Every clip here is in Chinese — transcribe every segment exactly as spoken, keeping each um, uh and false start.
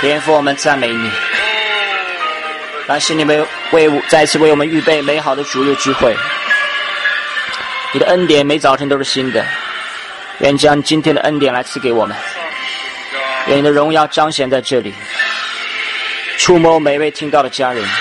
天父，我们赞美你，感谢你为为再次为我们预备美好的主日聚会。你的恩典每早晨都是新的，愿将今天的恩典来赐给我们，愿你的荣耀彰显在这里，触摸每位听到的家人，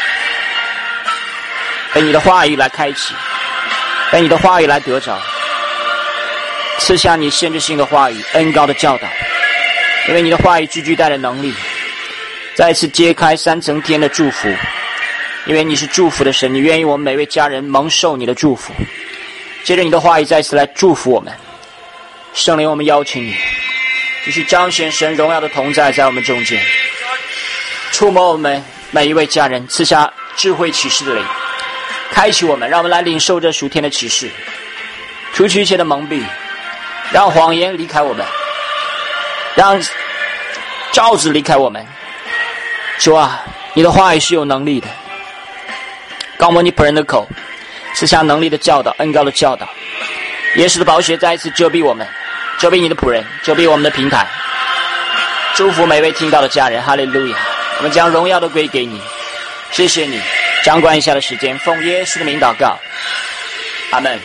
被你的话语来开启，被你的话语来得着，赐下你限制性的话语，恩膏的教导，因为你的话语句句带着能力，再次揭开三层天的祝福，因为你是祝福的神，你愿意我们每位家人蒙受你的祝福。接着你的话语再次来祝福我们，圣灵，我们邀请你继续彰显神荣耀的同在在我们中间，触摸我们每一位家人，赐下智慧启示的灵，开启我们，让我们来领受这属天的启示，除去一切的蒙蔽，让谎言离开我们，让罩子离开我们。主啊，你的话语是有能力的，高摩你仆人的口，赐下能力的教导，恩膏的教导。耶稣的宝血再一次遮蔽我们，遮蔽你的仆人，遮蔽我们的平台。祝福每位听到的家人，哈利路亚！我们将荣耀都归给你，谢谢你。掌管一下的时间，奉耶稣的名祷告，阿们。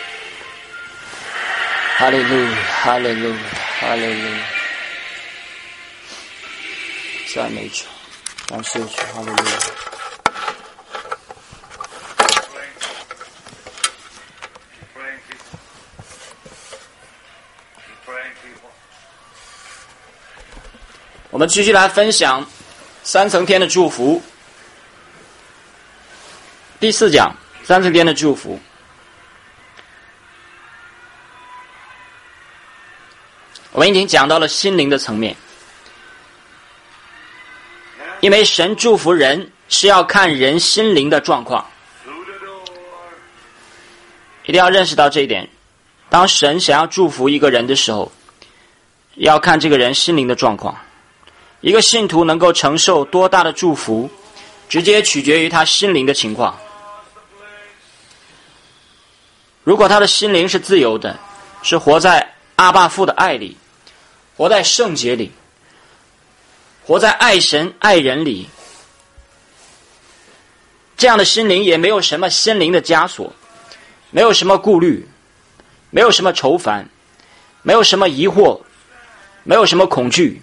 哈利路亚，哈利路亚，哈利路亚！赞美主，感谢主，哈利路亚！我们继续来分享三层天的祝福。第四讲，三层天的祝福。我们已经讲到了心灵的层面，因为神祝福人是要看人心灵的状况，一定要认识到这一点。当神想要祝福一个人的时候，要看这个人心灵的状况。一个信徒能够承受多大的祝福，直接取决于他心灵的情况。如果他的心灵是自由的，是活在阿爸父的爱里，活在圣洁里，活在爱神爱人里，这样的心灵也没有什么心灵的枷锁，没有什么顾虑，没有什么愁烦，没有什么疑惑，没有什么恐惧，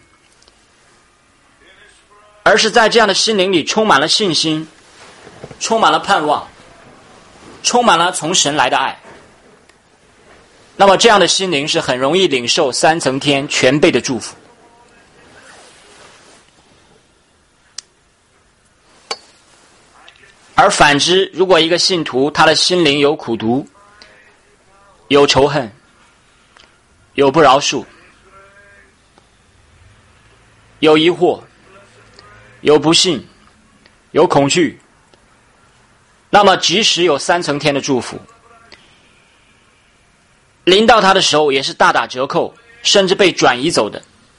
而是在这样的心灵里充满了信心，充满了盼望，充满了从神来的爱。那么这样的心灵是很容易领受三层天全备的祝福。而反之，如果一个信徒他的心灵有苦毒，有仇恨，有不饶恕，有疑惑，有不信，有恐惧，那么即使有三层天的祝福，临到他的时候也是大打折扣，甚至被转移走的。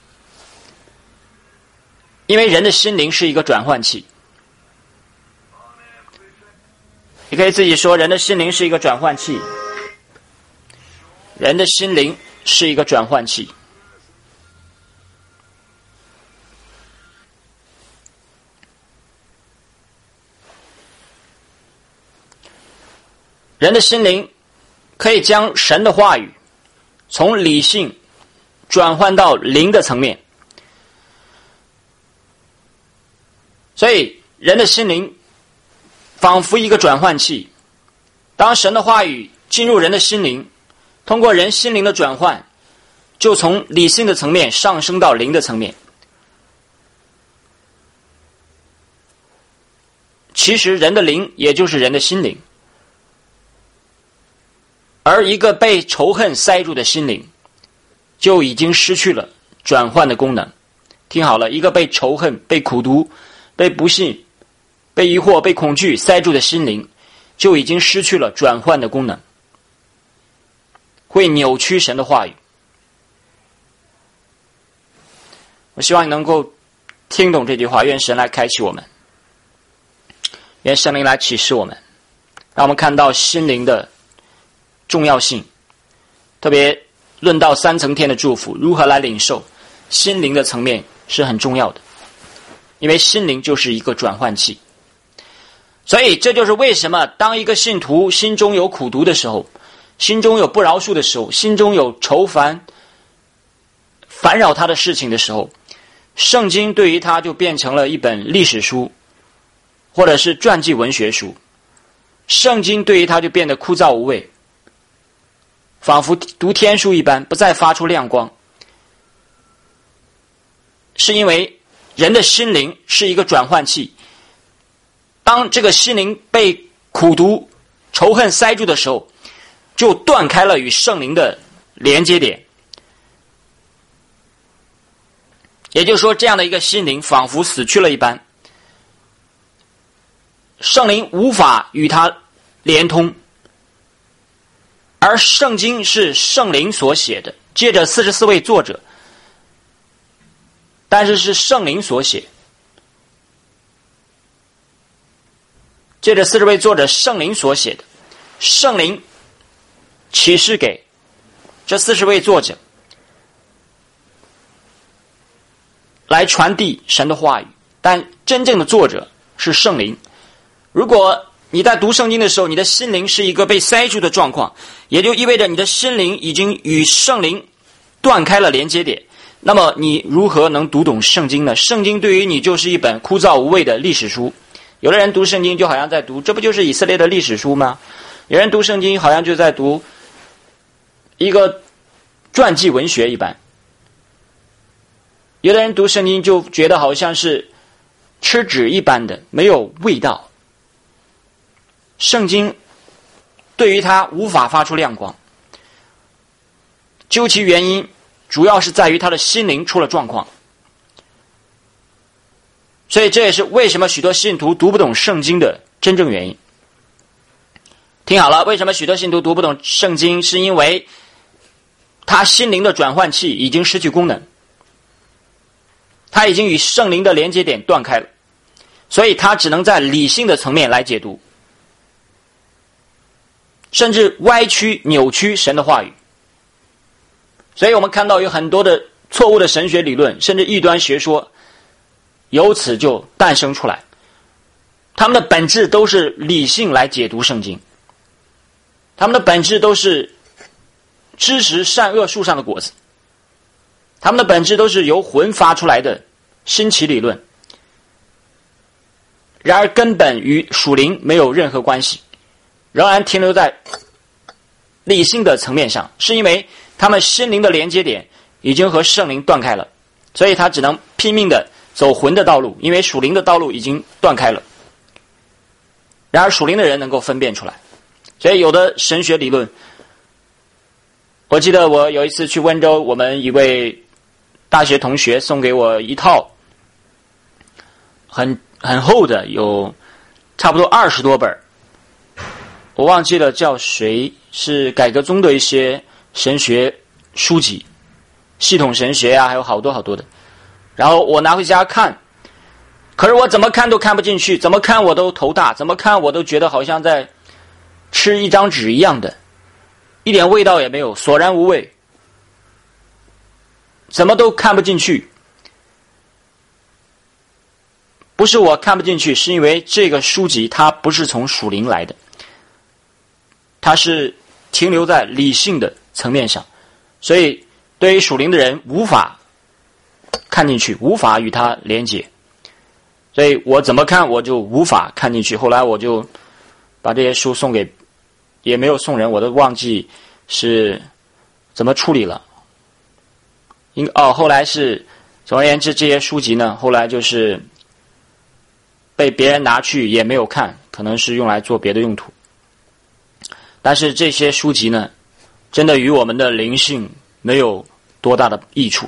因为人的心灵是一个转换器，你可以自己说，人的心灵是一个转换器，人的心灵是一个转换器。人的心灵可以将神的话语从理性转换到灵的层面，所以人的心灵仿佛一个转换器。当神的话语进入人的心灵，通过人心灵的转换，就从理性的层面上升到灵的层面。其实人的灵也就是人的心灵，而一个被仇恨塞住的心灵就已经失去了转换的功能。听好了，一个被仇恨、被苦毒、被不信、被疑惑、被恐惧塞住的心灵就已经失去了转换的功能，会扭曲神的话语。我希望你能够听懂这句话，愿神来开启我们，愿圣灵来启示我们，让我们看到心灵的重要性，特别论到三层天的祝福，如何来领受，心灵的层面是很重要的。 因为心灵就是一个转换器。所以这就是为什么当一个信徒心中有苦毒的时候，心中有不饶恕的时候，心中有愁烦烦扰他的事情的时候，圣经对于他就变成了一本历史书，或者是传记文学书。圣经对于他就变得枯燥无味，仿佛读天书一般，不再发出亮光。是因为人的心灵是一个转换器，当这个心灵被苦毒仇恨塞住的时候，就断开了与圣灵的连接点。也就是说，这样的一个心灵仿佛死去了一般，圣灵无法与他连通。而圣经是圣灵所写的，借着四十四位作者，但是是圣灵所写，借着四十位作者圣灵所写的，圣灵启示给这四十位作者，来传递神的话语。但真正的作者是圣灵。如果你在读圣经的时候，你的心灵是一个被塞住的状况，也就意味着你的心灵已经与圣灵断开了连接点，那么你如何能读懂圣经呢？圣经对于你就是一本枯燥无味的历史书。有的人读圣经就好像在读，这不就是以色列的历史书吗？有人读圣经好像就在读一个传记文学一般。有的人读圣经就觉得好像是吃纸一般的，没有味道。圣经对于他无法发出亮光，究其原因，主要是在于他的心灵出了状况。所以这也是为什么许多信徒读不懂圣经的真正原因。听好了，为什么许多信徒读不懂圣经，是因为他心灵的转换器已经失去功能，他已经与圣灵的连接点断开了，所以他只能在理性的层面来解读，甚至歪曲扭曲神的话语。所以我们看到有很多的错误的神学理论，甚至异端学说由此就诞生出来。他们的本质都是理性来解读圣经，他们的本质都是知识善恶树上的果子，他们的本质都是由魂发出来的新奇理论，然而根本与属灵没有任何关系，仍然停留在理性的层面上，是因为他们心灵的连接点已经和圣灵断开了，所以他只能拼命的走魂的道路，因为属灵的道路已经断开了。然而属灵的人能够分辨出来，所以有的神学理论，我记得我有一次去温州，我们一位大学同学送给我一套很很厚的，有差不多二十多本，我忘记了叫谁，是改革宗的一些神学书籍，系统神学啊，还有好多好多的。然后我拿回家看，可是我怎么看都看不进去，怎么看我都头大，怎么看我都觉得好像在吃一张纸一样的，一点味道也没有，索然无味，怎么都看不进去。不是我看不进去，是因为这个书籍它不是从属灵来的，它是停留在理性的层面上，所以对于属灵的人无法看进去，无法与它连接，所以我怎么看我就无法看进去。后来我就把这些书送给，也没有送人，我都忘记是怎么处理了。因哦，后来是总而言之，这些书籍呢，后来就是被别人拿去也没有看，可能是用来做别的用途。但是这些书籍呢，真的与我们的灵性没有多大的益处，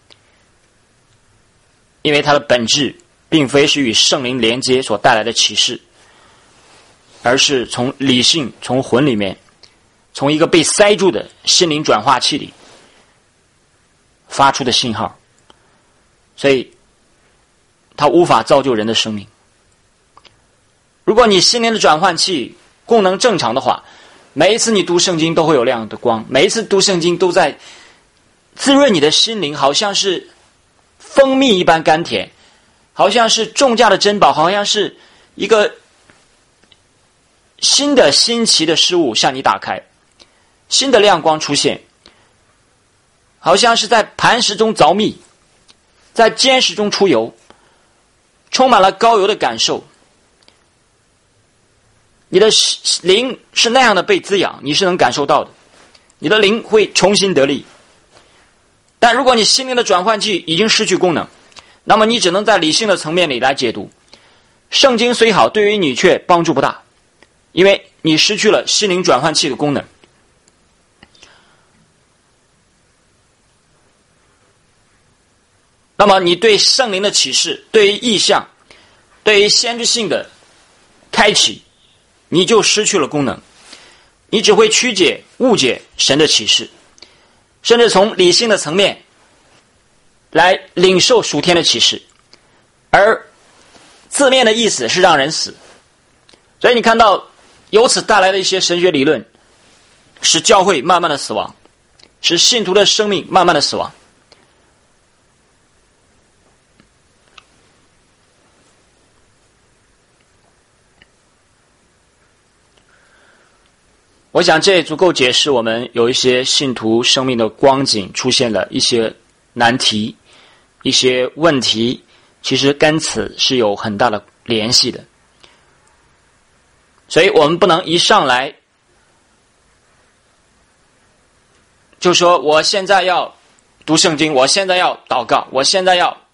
因为它的本质并非是与圣灵连接所带来的启示，而是从理性、从魂里面，从一个被塞住的心灵转化器里发出的信号，所以它无法造就人的生命。如果你心灵的转换器功能正常的话，每一次你读圣经都会有亮的光，每一次读圣经都在滋润你的心灵，好像是蜂蜜一般甘甜， 好像是重价的珍宝，好像是一个新的新奇的事物向你打开，新的亮光出现，好像是在磐石中凿密，在坚石中出油，充满了高油的感受。你的灵是那样的被滋养，你是能感受到的，你的灵会重新得力。但如果你心灵的转换器已经失去功能，那么你只能在理性的层面里来解读。圣经虽好，对于你却帮助不大，因为你失去了心灵转换器的功能。那么你对圣灵的启示，对于意象，对于先知性的开启，你就失去了功能。你只会曲解误解神的启示，甚至从理性的层面来领受属天的启示，而字面的意思是让人死。所以你看到由此带来的一些神学理论，使教会慢慢的死亡，使信徒的生命慢慢的死亡。我想这也足够解释我们有一些信徒生命的光景出现了一些难题，一些问题，其实跟此是有很大的联系的。所以我们不能一上来就说我现在要读圣经，我现在要祷告，我现在要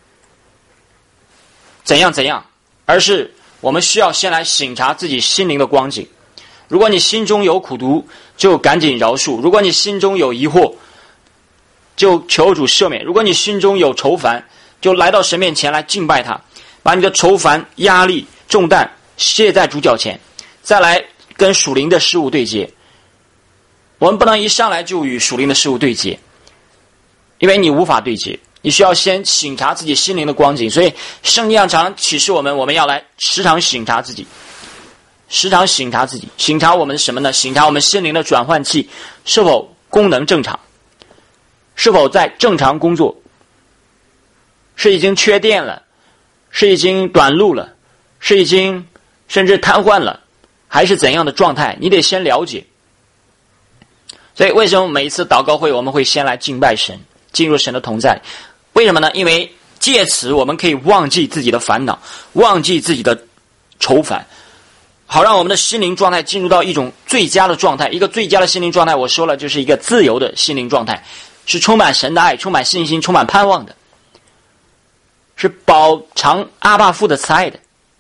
怎样怎样，而是我们需要先来省察自己心灵的光景。如果你心中有苦毒，就赶紧饶恕；如果你心中有疑惑，就求主赦免；如果你心中有愁烦，就来到神面前来敬拜他，把你的愁烦、压力、重担卸在主脚前，再来跟属灵的事物对接。我们不能一上来就与属灵的事物对接，因为你无法对接，你需要先省察自己心灵的光景。所以圣经常启示我们，我们要来时常省察自己，时常省察自己，省察我们什么呢？省察我们心灵的转换器是否功能正常，是否在正常工作，是已经缺电了，是已经短路了，是已经甚至瘫痪了，还是怎样的状态，你得先了解。所以为什么每一次祷告会我们会先来敬拜神，进入神的同在？为什么呢？因为借此我们可以忘记自己的烦恼，忘记自己的愁烦，好让我们的心灵状态进入到一种最佳的状态。一个最佳的心灵状态，我说了，就是一个自由的心灵状态，是充满神的爱，充满信心，充满盼望的，是饱尝阿爸父的慈爱的，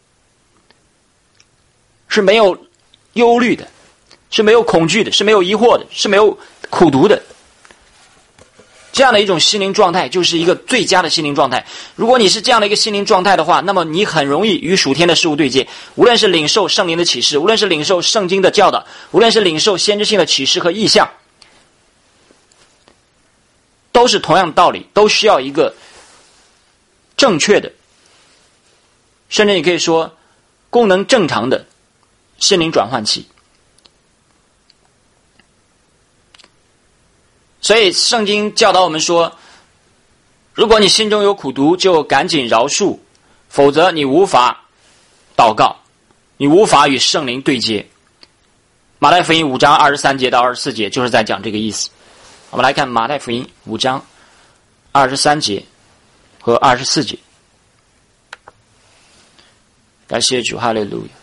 是没有忧虑的，是没有恐惧的，是没有疑惑的，是没有苦毒的。这样的一种心灵状态就是一个最佳的心灵状态。如果你是这样的一个心灵状态的话，那么你很容易与属天的事物对接，无论是领受圣灵的启示，无论是领受圣经的教导，无论是领受先知性的启示和意象，都是同样的道理，都需要一个正确的，甚至你可以说功能正常的心灵转换器。所以圣经教导我们说，如果你心中有苦毒，就赶紧饶恕，否则你无法祷告，你无法与圣灵对接。马太福音五章二十三节到二十四节就是在讲这个意思。我们来看马太福音五章二十三节和二十四节。感谢主，哈利路亚。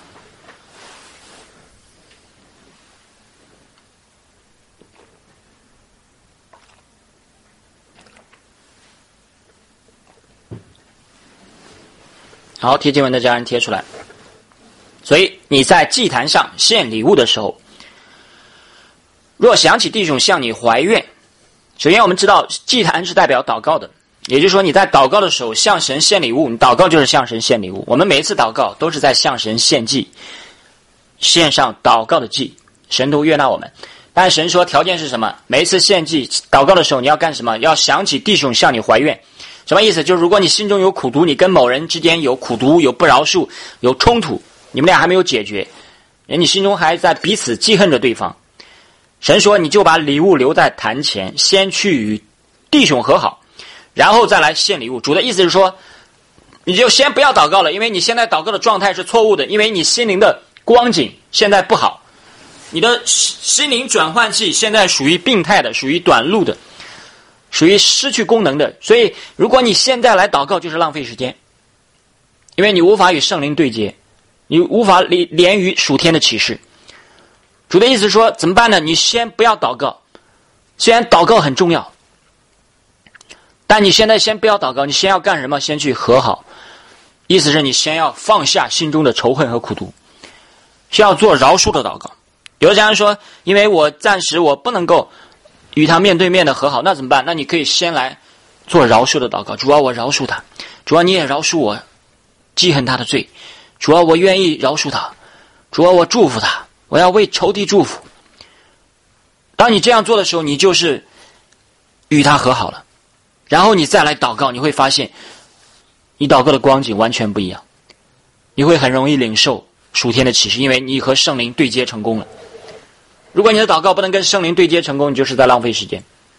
好，贴经文的家人贴出来。所以你在祭坛上献礼物的时候，若想起弟兄向你怀怨，首先我们知道祭坛是代表祷告的，也就是说你在祷告的时候向神献礼物，你祷告就是向神献礼物。我们每一次祷告都是在向神献祭，献上祷告的祭，神都悦纳我们。但神说条件是什么？每一次献祭祷告的时候你要干什么？要想起弟兄向你怀怨。什么意思？就是如果你心中有苦毒，你跟某人之间有苦毒，有不饶恕，有冲突，你们俩还没有解决，你心中还在彼此记恨着对方，神说你就把礼物留在坛前，先去与弟兄和好，然后再来献礼物。主的意思是说， 你就先不要祷告了，因为你现在祷告的状态是错误的，因为你心灵的光景现在不好，你的心灵转换器现在属于病态的，属于短路的，属于失去功能的。所以如果你现在来祷告就是浪费时间，因为你无法与圣灵对接，你无法连于属天的启示。主的意思说怎么办呢？你先不要祷告，虽然祷告很重要，但你现在先不要祷告，你先要干什么？先去和好。意思是你先要放下心中的仇恨和苦毒，需要做饶恕的祷告。有的人说，因为我暂时我不能够与他面对面的和好，那怎么办？那你可以先来做饶恕的祷告。主啊，我饶恕他，主啊，你也饶恕我记恨他的罪，主啊，我愿意饶恕他，主啊，我祝福他，我要为仇敌祝福。当你这样做的时候，你就是与他和好了，然后你再来祷告，你会发现你祷告的光景完全不一样，你会很容易领受属天的启示，因为你和圣灵对接成功了。如果你的祷告不能跟圣灵对接成功，你就是在浪费时间。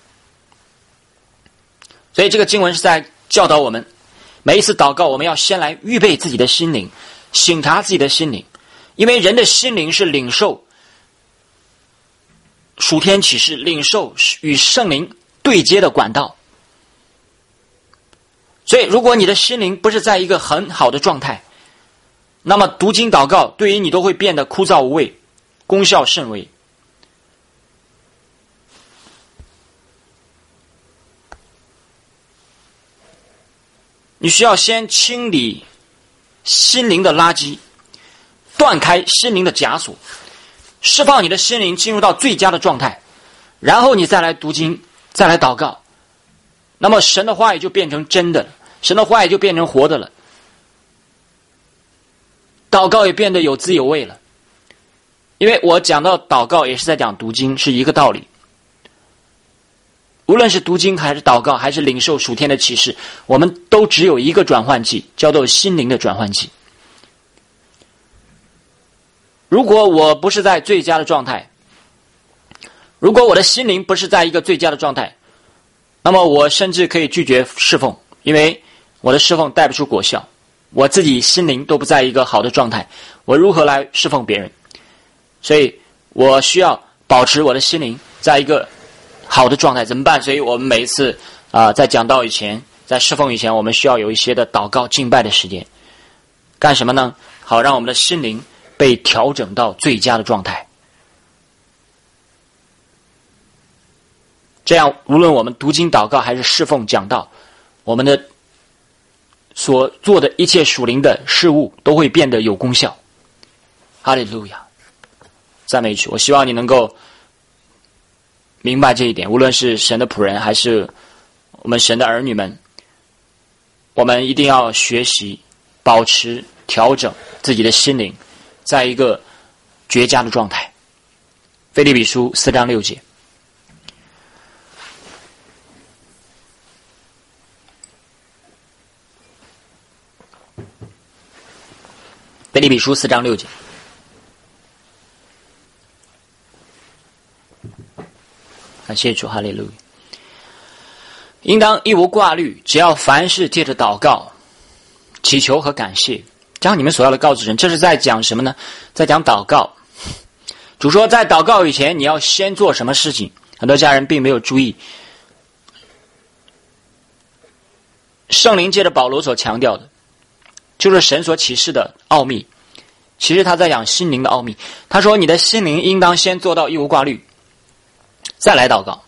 所以这个经文是在教导我们，每一次祷告我们要先来预备自己的心灵，省察自己的心灵，因为人的心灵是领受属天启示，领受与圣灵对接的管道。所以如果你的心灵不是在一个很好的状态，那么读经祷告对于你都会变得枯燥无味，功效甚微。你需要先清理心灵的垃圾，断开心灵的枷锁，释放你的心灵进入到最佳的状态，然后你再来读经，再来祷告，那么神的话语就变成真的了，神的话语就变成活的了，祷告也变得有滋有味了。因为我讲到祷告也是在讲读经，是一个道理。无论是读经还是祷告还是领受属天的启示，我们都只有一个转换器，叫做心灵的转换器。如果我不是在最佳的状态，如果我的心灵不是在一个最佳的状态，那么我甚至可以拒绝侍奉，因为我的侍奉带不出果效，我自己心灵都不在一个好的状态，我如何来侍奉别人？所以我需要保持我的心灵在一个好的状态，怎么办？所以我们每一次啊、呃，在讲道以前，在侍奉以前，我们需要有一些的祷告敬拜的时间。干什么呢？好让我们的心灵被调整到最佳的状态。这样无论我们读经祷告还是侍奉讲道，我们的所做的一切属灵的事物都会变得有功效。哈利路亚，赞美主！我希望你能够明白这一点，无论是神的仆人还是我们神的儿女们，我们一定要学习保持调整自己的心灵在一个绝佳的状态。腓立比书四章六节，腓立比书四章六节，感谢主，哈利路亚。应当一无挂虑，只要凡事借着祷告、祈求和感谢，将你们所要的告诉神。这是在讲什么呢？在讲祷告。主说，在祷告以前，你要先做什么事情？很多家人并没有注意，圣灵借着保罗所强调的，就是神所启示的奥秘。其实他在讲心灵的奥秘。他说，你的心灵应当先做到一无挂虑，再来祷告。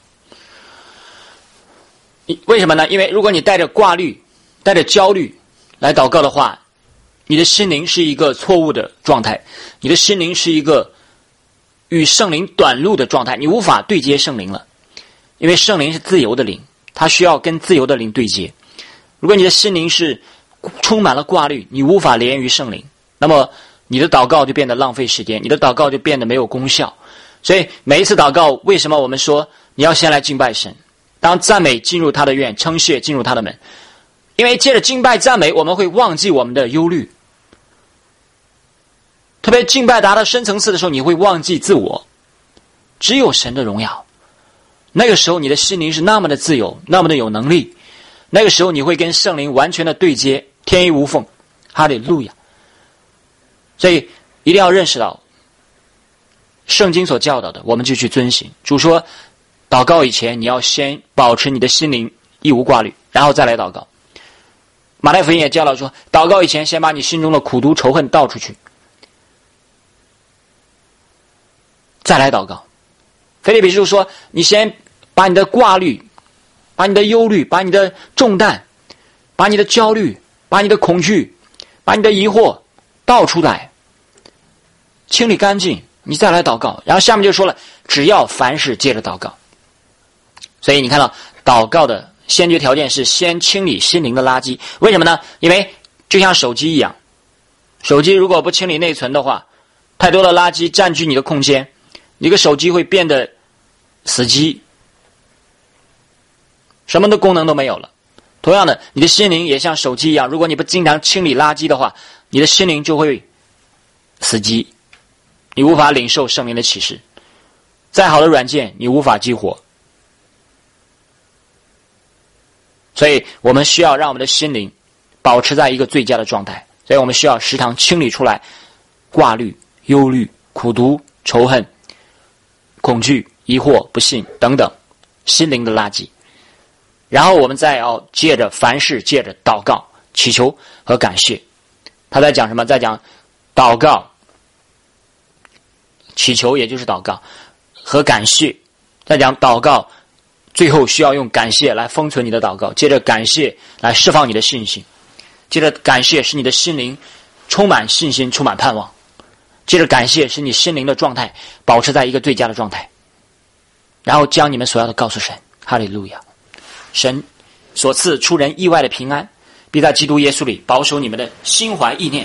为什么呢？因为如果你带着挂虑、带着焦虑来祷告的话，你的心灵是一个错误的状态，你的心灵是一个与圣灵短路的状态，你无法对接圣灵了。因为圣灵是自由的灵，它需要跟自由的灵对接。如果你的心灵是充满了挂虑，你无法连于圣灵，那么你的祷告就变得浪费时间，你的祷告就变得没有功效。所以每一次祷告，为什么我们说你要先来敬拜神？当赞美进入他的院，称谢进入他的门，因为借着敬拜赞美，我们会忘记我们的忧虑。特别敬拜达到深层次的时候，你会忘记自我，只有神的荣耀。那个时候你的心灵是那么的自由，那么的有能力。那个时候你会跟圣灵完全的对接， 天衣无缝。哈利路亚！所以一定要认识到圣经所教导的，我们就去遵行。主说祷告以前你要先保持你的心灵一无挂虑，然后再来祷告。马太福音也教导说，祷告以前先把你心中的苦毒仇恨倒出去，再来祷告。腓立比书说，你先把你的挂虑，把你的忧虑，把你的重担，把你的焦虑，把你的恐惧，把你的疑惑倒出来，清理干净，你再来祷告。然后下面就说了，只要凡事借着祷告。所以你看到祷告的先决条件是先清理心灵的垃圾。为什么呢？因为就像手机一样，手机如果不清理内存的话，太多的垃圾占据你的空间，你的手机会变得死机，什么的功能都没有了。同样的，你的心灵也像手机一样，如果你不经常清理垃圾的话，你的心灵就会死机，你无法领受圣灵的启示，再好的软件你无法激活。所以我们需要让我们的心灵保持在一个最佳的状态，所以我们需要时常清理出来挂虑、忧虑、苦毒、仇恨、恐惧、疑惑、不信等等心灵的垃圾。然后我们再要借着凡事借着祷告、祈求和感谢。他在讲什么？在讲祷告、祈求，也就是祷告和感谢。在讲祷告，最后需要用感谢来封存你的祷告，接着感谢来释放你的信心，接着感谢使你的心灵充满信心、充满盼望，接着感谢使你心灵的状态保持在一个最佳的状态，然后将你们所要的告诉神。哈利路亚！神所赐出人意外的平安，必在基督耶稣里保守你们的心怀意念。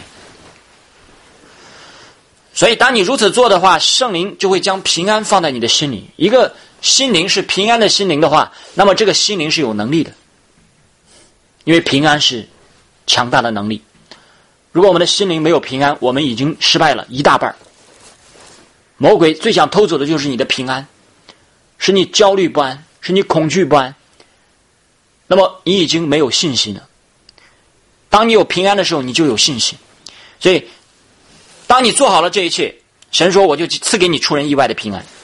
所以当你如此做的话，圣灵就会将平安放在你的心里。一个心灵是平安的心灵的话，那么这个心灵是有能力的，因为平安是强大的能力。如果我们的心灵没有平安，我们已经失败了一大半。魔鬼最想偷走的就是你的平安，使你焦虑不安，使你恐惧不安，那么你已经没有信心了。当你有平安的时候，你就有信心。所以当你做好了这一切，神说我就赐给你出人意外的平安，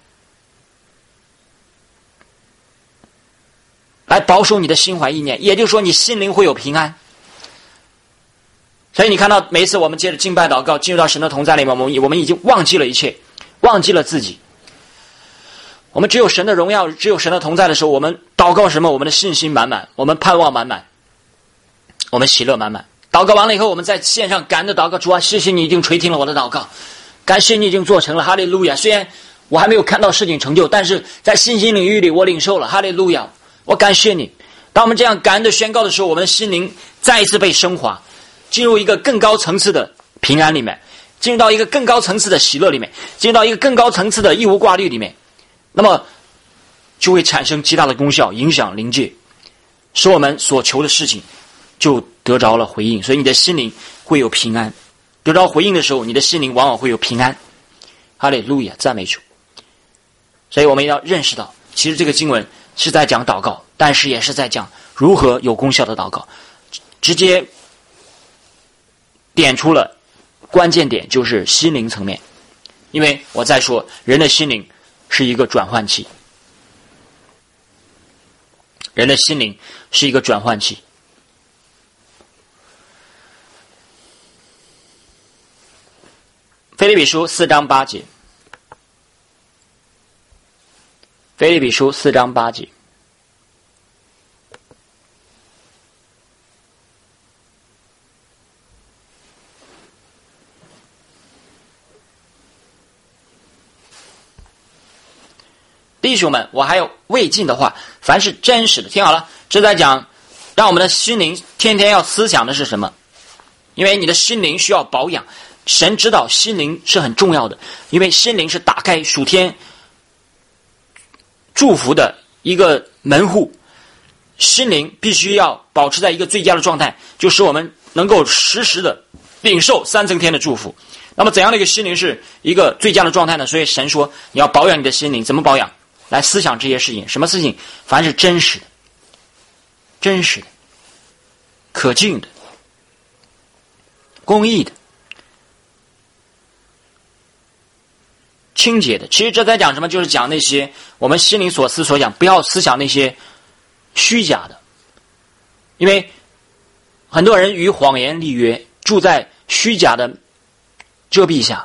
来保守你的心怀意念，也就是说你心灵会有平安。所以你看到每一次我们接着敬拜祷告进入到神的同在里面，我们我们已经忘记了一切，忘记了自己。我们只有神的荣耀，只有神的同在的时候，我们祷告什么？我们的信心满满，我们盼望满满，我们喜乐满满。祷告完了以后，我们在线上感恩的祷告，主啊，谢谢你已经垂听了我的祷告，感谢你已经做成了，哈利路亚。虽然我还没有看到事情成就，但是在信心领域里我领受了，哈利路亚，我感谢你。当我们这样感恩的宣告的时候，我们的心灵再一次被升华，进入一个更高层次的平安里面，进入到一个更高层次的喜乐里面，进入到一个更高层次的义无挂虑里面，那么就会产生极大的功效，影响灵界，使我们所求的事情就得着了回应。所以你的心灵会有平安，得着回应的时候，你的心灵往往会有平安。哈利路亚，赞美主。所以我们要认识到，其实这个经文是在讲祷告，但是也是在讲如何有功效的祷告，直接点出了关键点，就是心灵层面。因为我再说，人的心灵是一个转换器，人的心灵是一个转换器。腓立比书四章八节，腓立比书四章八节，弟兄们，我还有未尽的话，凡是真实的，听好了，这在讲让我们的心灵天天要思想的是什么？因为你的心灵需要保养，神知道心灵是很重要的，因为心灵是打开属天祝福的一个门户，心灵必须要保持在一个最佳的状态，就使我们能够实时的领受三层天的祝福。那么怎样的一个心灵是一个最佳的状态呢？所以神说你要保养你的心灵，怎么保养？来思想这些事情，什么事情？凡是真实的、真实的、可敬的、 公义的、清洁的。其实这在讲什么？就是讲那些我们心灵所思所想，不要思想那些虚假的。因为很多人与谎言立约，住在虚假的遮蔽下，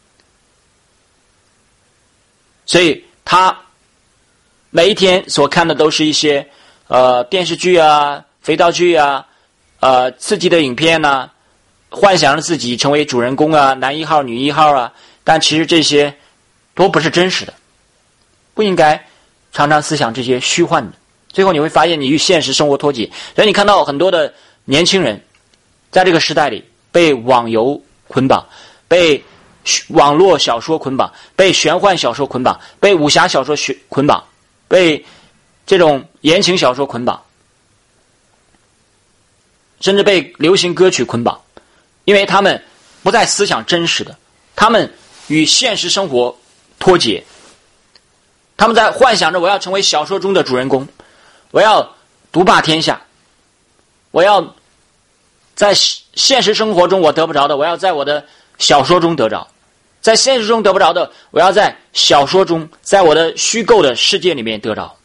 所以他每一天所看的都是一些呃电视剧啊、肥皂剧啊、呃刺激的影片啊，幻想着自己成为主人公啊，男一号、女一号啊，但其实这些都不是真实的，不应该常常思想这些虚幻的。最后你会发现你与现实生活脱节，所以你看到很多的年轻人在这个时代里被网游捆绑，被网络小说捆绑，被玄幻小说捆绑，被武侠小说捆绑，被这种言情小说捆绑，甚至被流行歌曲捆绑，因为他们不再思想真实的，他们与现实生活脱节，他们在幻想着我要成为小说中的主人公，我要独霸天下，我要在现实生活中我得不着的，我要在我的小说中得着，在现实中得不着的，我要在小说中，在我的虚构的世界里面得着。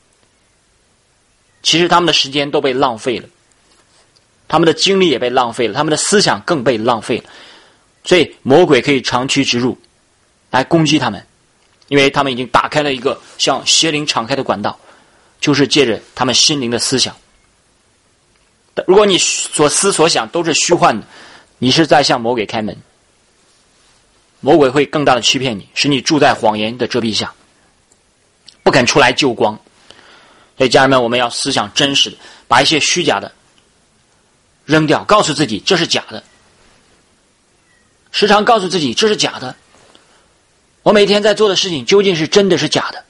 其实他们的时间都被浪费了，他们的精力也被浪费了，他们的思想更被浪费了，所以魔鬼可以长驱直入来攻击他们，因为他们已经打开了一个向邪灵敞开的管道，就是借着他们心灵的思想。如果你所思所想都是虚幻的，你是在向魔鬼开门，魔鬼会更大的欺骗你，使你住在谎言的遮蔽下，不肯出来救光。所以家人们，我们要思想真实的，把一些虚假的扔掉，告诉自己这是假的，时常告诉自己这是假的，我每天在做的事情究竟是真的是假的，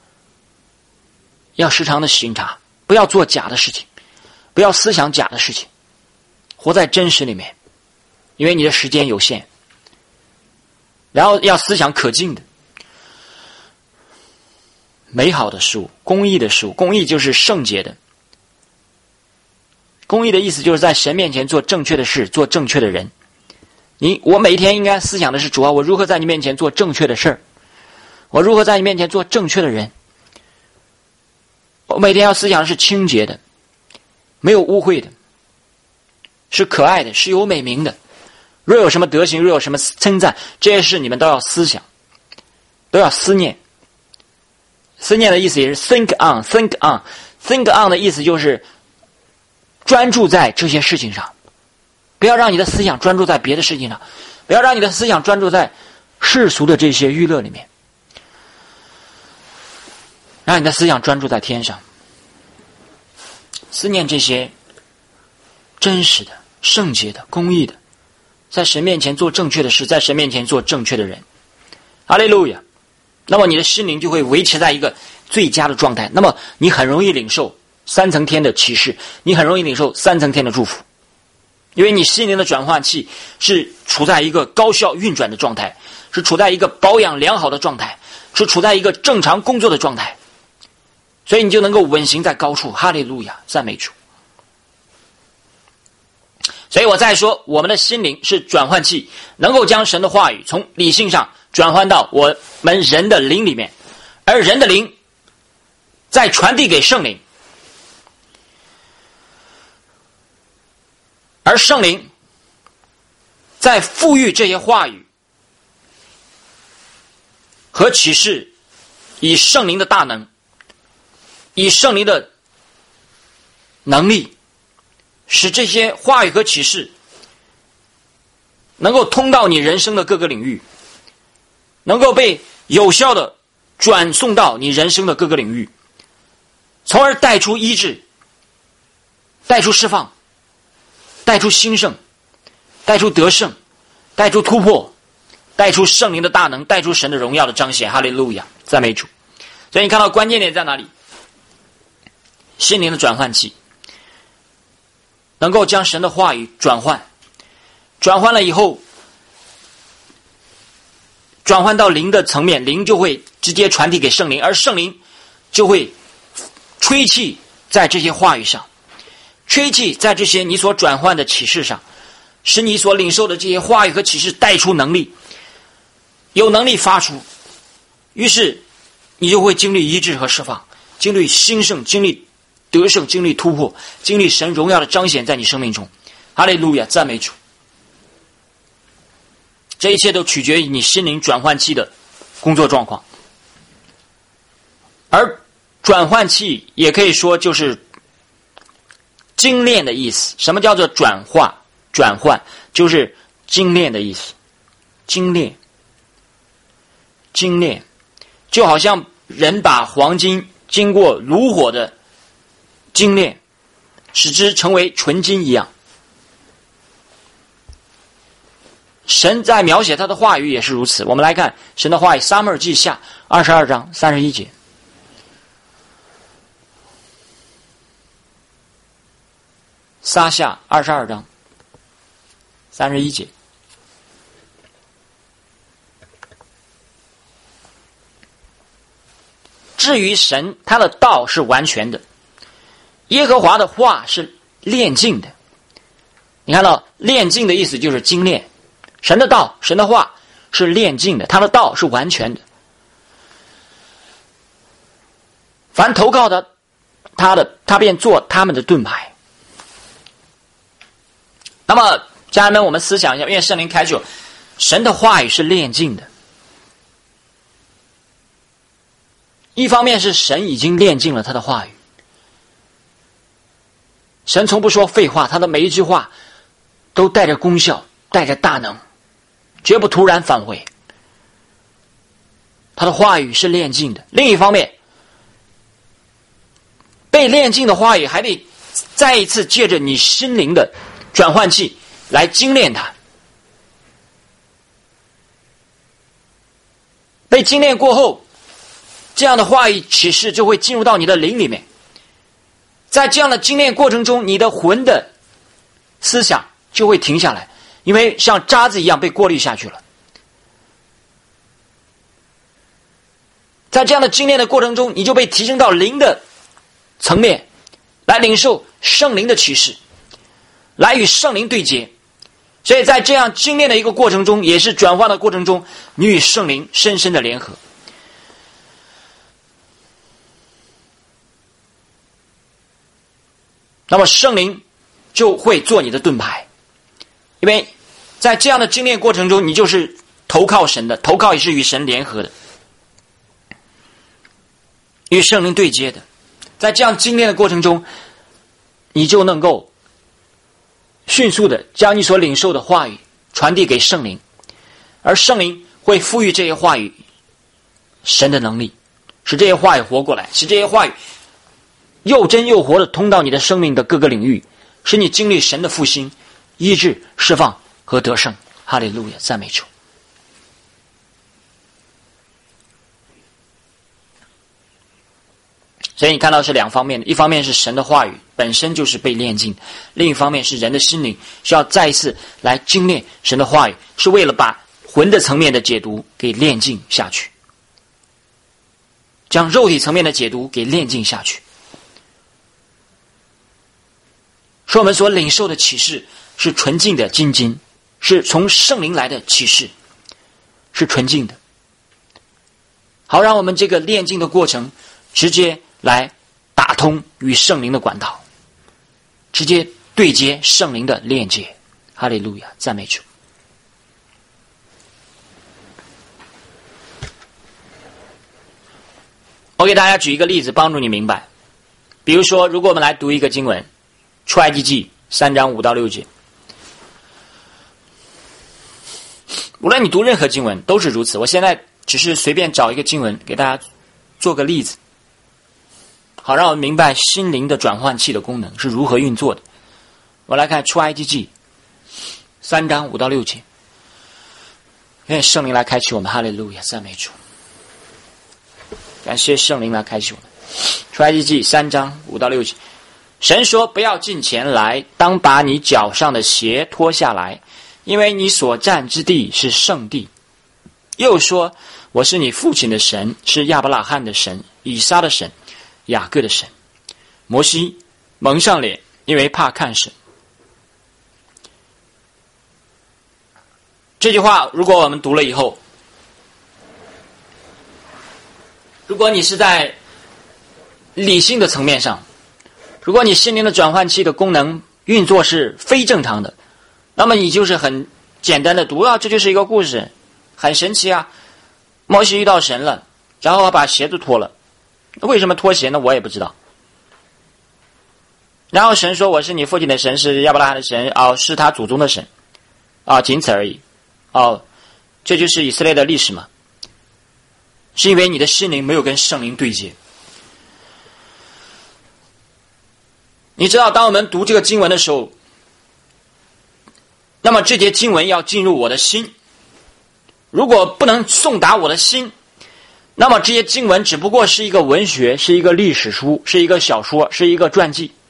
要时常的省察，不要做假的事情，不要思想假的事情，活在真实里面，因为你的时间有限。然后要思想可敬的、美好的事物、公义的事物。公义就是圣洁的，公义的意思就是在神面前做正确的事，做正确的人。你我每一天应该思想的是，主啊，我如何在你面前做正确的事儿，我如何在你面前做正确的人。我每天要思想的是清洁的，没有污秽的，是可爱的，是有美名的。若有什么德行，若有什么称赞，这些事你们都要思想，都要思念。思念的意思也是 think on think on think on 的意思就是专注在这些事情上，不要让你的思想专注在别的事情上，不要让你的思想专注在世俗的这些娱乐里面，让你的思想专注在天上，思念这些真实的、圣洁的、公义的，在神面前做正确的事，在神面前做正确的人。哈利路亚！那么你的心灵就会维持在一个最佳的状态，那么你很容易领受三层天的启示，你很容易领受三层天的祝福，因为你心灵的转换器是处在一个高效运转的状态，是处在一个保养良好的状态，是处在一个正常工作的状态，所以你就能够稳行在高处。哈利路亚，赞美主！所以我再说，我们的心灵是转换器，能够将神的话语从理性上转换到我们人的灵里面，而人的灵再传递给圣灵，而圣灵在赋予这些话语和启示，以圣灵的大能，以圣灵的能力，使这些话语和启示能够通到你人生的各个领域，能够被有效的转送到你人生的各个领域，从而带出医治，带出释放，带出兴盛，带出得胜，带出突破，带出圣灵的大能，带出神的荣耀的彰显。哈利路亚，赞美主！所以你看到关键点在哪里？心灵的转换器能够将神的话语转换，转换了以后，转换到灵的层面，灵就会直接传递给圣灵，而圣灵就会吹气在这些话语上，吹气在这些你所转换的启示上， 使你所领受的这些话语和启示带出能力，有能力发出，于是你就会经历医治和释放，经历兴盛，经历得胜，经历突破，经历神荣耀的彰显在你生命中。哈利路亚，赞美主。这一切都取决于你心灵转换器的工作状况，而转换器也可以说就是精炼的意思。什么叫做转化？转换就是精炼的意思。精炼，精炼，就好像人把黄金经过炉火的精炼，使之成为纯金一样。神在描写他的话语也是如此。我们来看神的话语，撒母耳记下二十二章三十一节。撒下二十二章三十一节。至于神，他的道是完全的，耶和华的话是炼净的。你看到炼净的意思就是精炼，神的道，神的话是炼净的，他的道是完全的。凡投靠的他的，他便做他们的盾牌。那么家人们，我们思想一下，愿圣灵开启，神的话语是炼净的。一方面是神已经炼净了他的话语，神从不说废话，他的每一句话都带着功效，带着大能，绝不突然返回。他的话语是炼净的。另一方面，被炼净的话语还得再一次借着你心灵的转换器来精炼它。被精炼过后，这样的话语启示就会进入到你的灵里面。在这样的精炼过程中，你的魂的思想就会停下来，因为像渣子一样被过滤下去了。在这样的精炼的过程中，你就被提升到灵的层面，来领受圣灵的启示，来与圣灵对接。所以在这样精炼的一个过程中，也是转换的过程中，你与圣灵深深的联合。那么圣灵就会做你的盾牌，因为在这样的精炼过程中，你就是投靠神的，投靠也是与神联合的，与圣灵对接的。在这样精炼的过程中，你就能够迅速的将你所领受的话语传递给圣灵，而圣灵会赋予这些话语神的能力，使这些话语活过来，使这些话语又真又活的通到你的生命的各个领域，使你经历神的复兴、医治、释放和得胜。哈利路亚，赞美主。所以你看到是两方面的，一方面是神的话语本身就是被炼净，另一方面是人的心灵需要再一次来精炼神的话语，是为了把魂的层面的解读给炼净下去，将肉体层面的解读给炼净下去。说我们所领受的启示是纯净的金金，是从圣灵来的启示，是纯净的，好让我们这个炼净的过程直接来打通与圣灵的管道，直接对接圣灵的链接。哈利路亚，赞美主。我给大家举一个例子帮助你明白。比如说，如果我们来读一个经文，出埃及记三章五到六节，无论你读任何经文都是如此。我现在只是随便找一个经文给大家做个例子，好让我们明白心灵的转换器的功能是如何运作的。我来看出埃及记三章五到六节，愿圣灵来开启我们。哈利路亚，赞美主。感谢圣灵来开启我们。出埃及记三章五到六节，神说：不要近前来，当把你脚上的鞋脱下来，因为你所站之地是圣地。又说：我是你父亲的神，是亚伯拉罕的神，以撒的神，雅各的神。摩西蒙上脸，因为怕看神。 这句话如果我们读了以后，如果你是在理性的层面上，如果你心灵的转换器的功能运作是非正常的，那么你就是很简单的读啊，这就是一个故事，很神奇啊。摩西遇到神了，然后把鞋子脱了，为什么脱鞋呢？我也不知道。然后神说：“我是你父亲的神，是亚伯拉罕的神，哦，是他祖宗的神，啊，仅此而已。”哦，这就是以色列的历史嘛。是因为你的心灵没有跟圣灵对接。你知道，当我们读这个经文的时候，那么这节经文要进入我的心。如果不能送达我的心，那么这些经文只不过是一个文学，是一个历史书，是一个小说，是一个传记。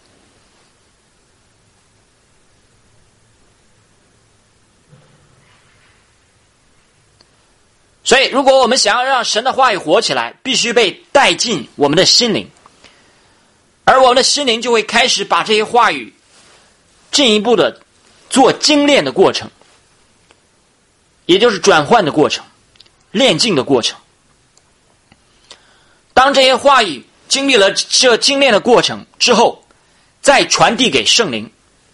所以，如果我们想要让神的话语活起来，必须被带进我们的心灵，而我们的心灵就会开始把这些话语进一步的做精炼的过程，也就是转换的过程，炼净的过程。当这些话语经历了这精炼的过程之后，再传递给圣灵。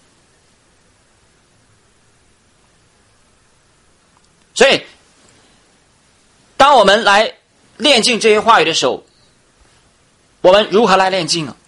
所以当我们来炼净这些话语的时候，我们如何来炼净呢？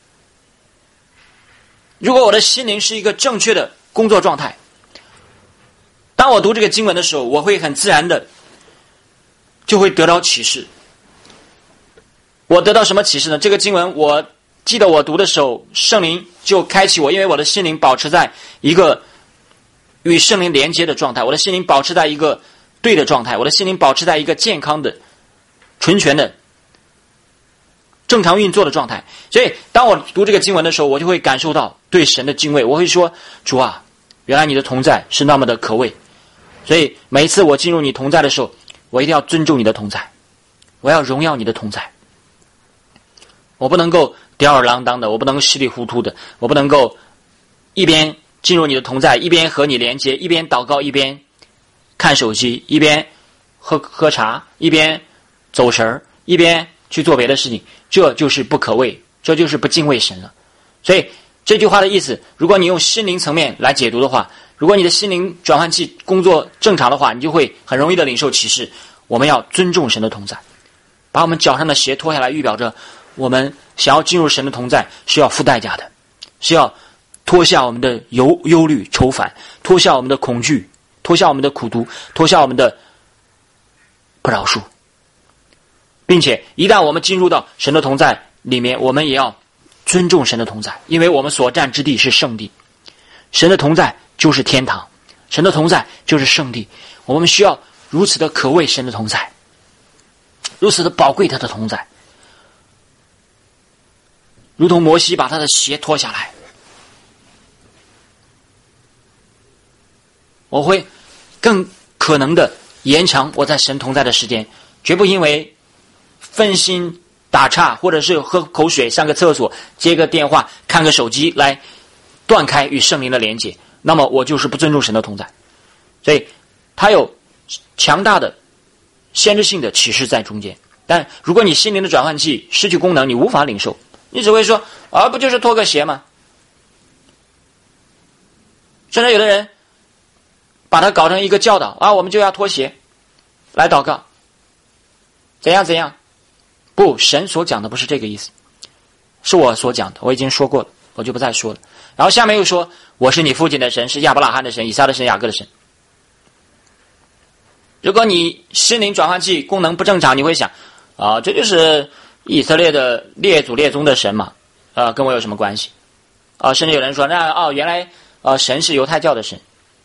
如果我的心灵是一个正确的工作状态，当我读这个经文的时候，我会很自然的就会得到启示。我得到什么启示呢？这个经文我记得我读的时候，圣灵就开启我，因为我的心灵保持在一个与圣灵连接的状态，我的心灵保持在一个对的状态，我的心灵保持在一个健康的、纯全的、正常运作的状态。所以当我读这个经文的时候，我就会感受到对神的敬畏。我会说：主啊，原来你的同在是那么的可畏。所以每一次我进入你同在的时候，我一定要尊重你的同在，我要荣耀你的同在。我不能够吊儿郎当的，我不能够稀里糊涂的，我不能够一边进入你的同在，一边和你连接，一边祷告，一边看手机，一边喝喝茶，一边走神儿，一边去做别的事情，这就是不可畏，这就是不敬畏神了。所以这句话的意思，如果你用心灵层面来解读的话，如果你的心灵转换器工作正常的话，你就会很容易的领受启示。我们要尊重神的同在，把我们脚上的鞋脱下来，预表着我们想要进入神的同在是要付代价的，是要脱下我们的忧忧虑愁烦，脱下我们的恐惧，脱下我们的苦毒，脱下我们的不饶恕。并且一旦我们进入到神的同在里面，我们也要尊重神的同在，因为我们所站之地是圣地，神的同在就是天堂，神的同在就是圣地。我们需要如此的可畏神的同在，如此的宝贵他的同在，如同摩西把他的鞋脱下来。我会更可能的延长我在神同在的时间，绝不因为分心打岔，或者是喝口水上个厕所接个电话看个手机来断开与圣灵的连接，那么我就是不尊重神的同在。所以他有强大的先知性的启示在中间，但如果你心灵的转换器失去功能，你无法领受，你只会说啊，不就是脱个鞋吗？甚至有的人把它搞成一个教导啊，我们就要脱鞋来祷告，怎样怎样。不，神所讲的不是这个意思，是我所讲的，我已经说过了，我就不再说了。然后下面又说，我是你父亲的神，是亚伯拉罕的神，以撒的神，雅各的神。如果你心灵转换器功能不正常，你会想啊，这就是以色列的列祖列宗的神嘛，啊，跟我有什么关系啊？甚至有人说，那哦，原来啊，神是犹太教的神。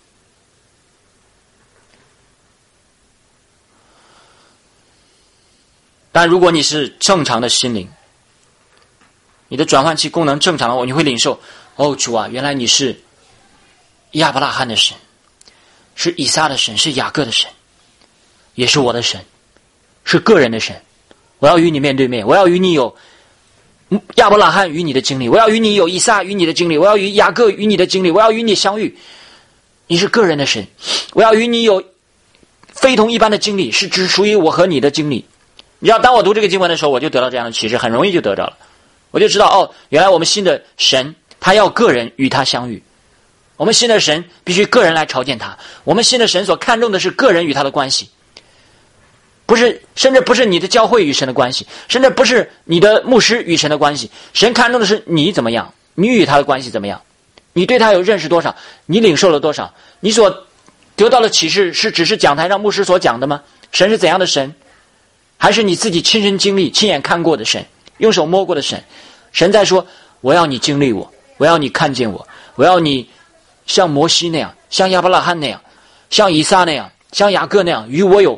但如果你是正常的心灵，你的转换器功能正常的话，你会领受，哦，主啊，原来你是亚伯拉罕的神，是以撒的神，是雅各的神，也是我的神，是个人的神。我要与你面对面，我要与你有亚伯拉罕与你的经历，我要与你有以撒与你的经历，我要与雅各与你的经历，我要与你相遇。你是个人的神，我要与你有非同一般的经历，是只属于我和你的经历。你知道，当我读这个经文的时候，我就得到这样的启示，很容易就得到了。我就知道，哦，原来我们信的神，他要个人与他相遇。我们信的神必须个人来朝见他。我们信的神所看重的是个人与他的关系，不是，甚至不是你的教会与神的关系，甚至不是你的牧师与神的关系。神看重的是你怎么样，你与他的关系怎么样，你对他有认识多少，你领受了多少，你所得到的启示是只是讲台上牧师所讲的吗？神是怎样的神？还是你自己亲身经历、亲眼看过的神，用手摸过的神？神在说，我要你经历我，我要你看见我，我要你像摩西那样，像亚伯拉罕那样，像以撒那样，像雅各那样，与我有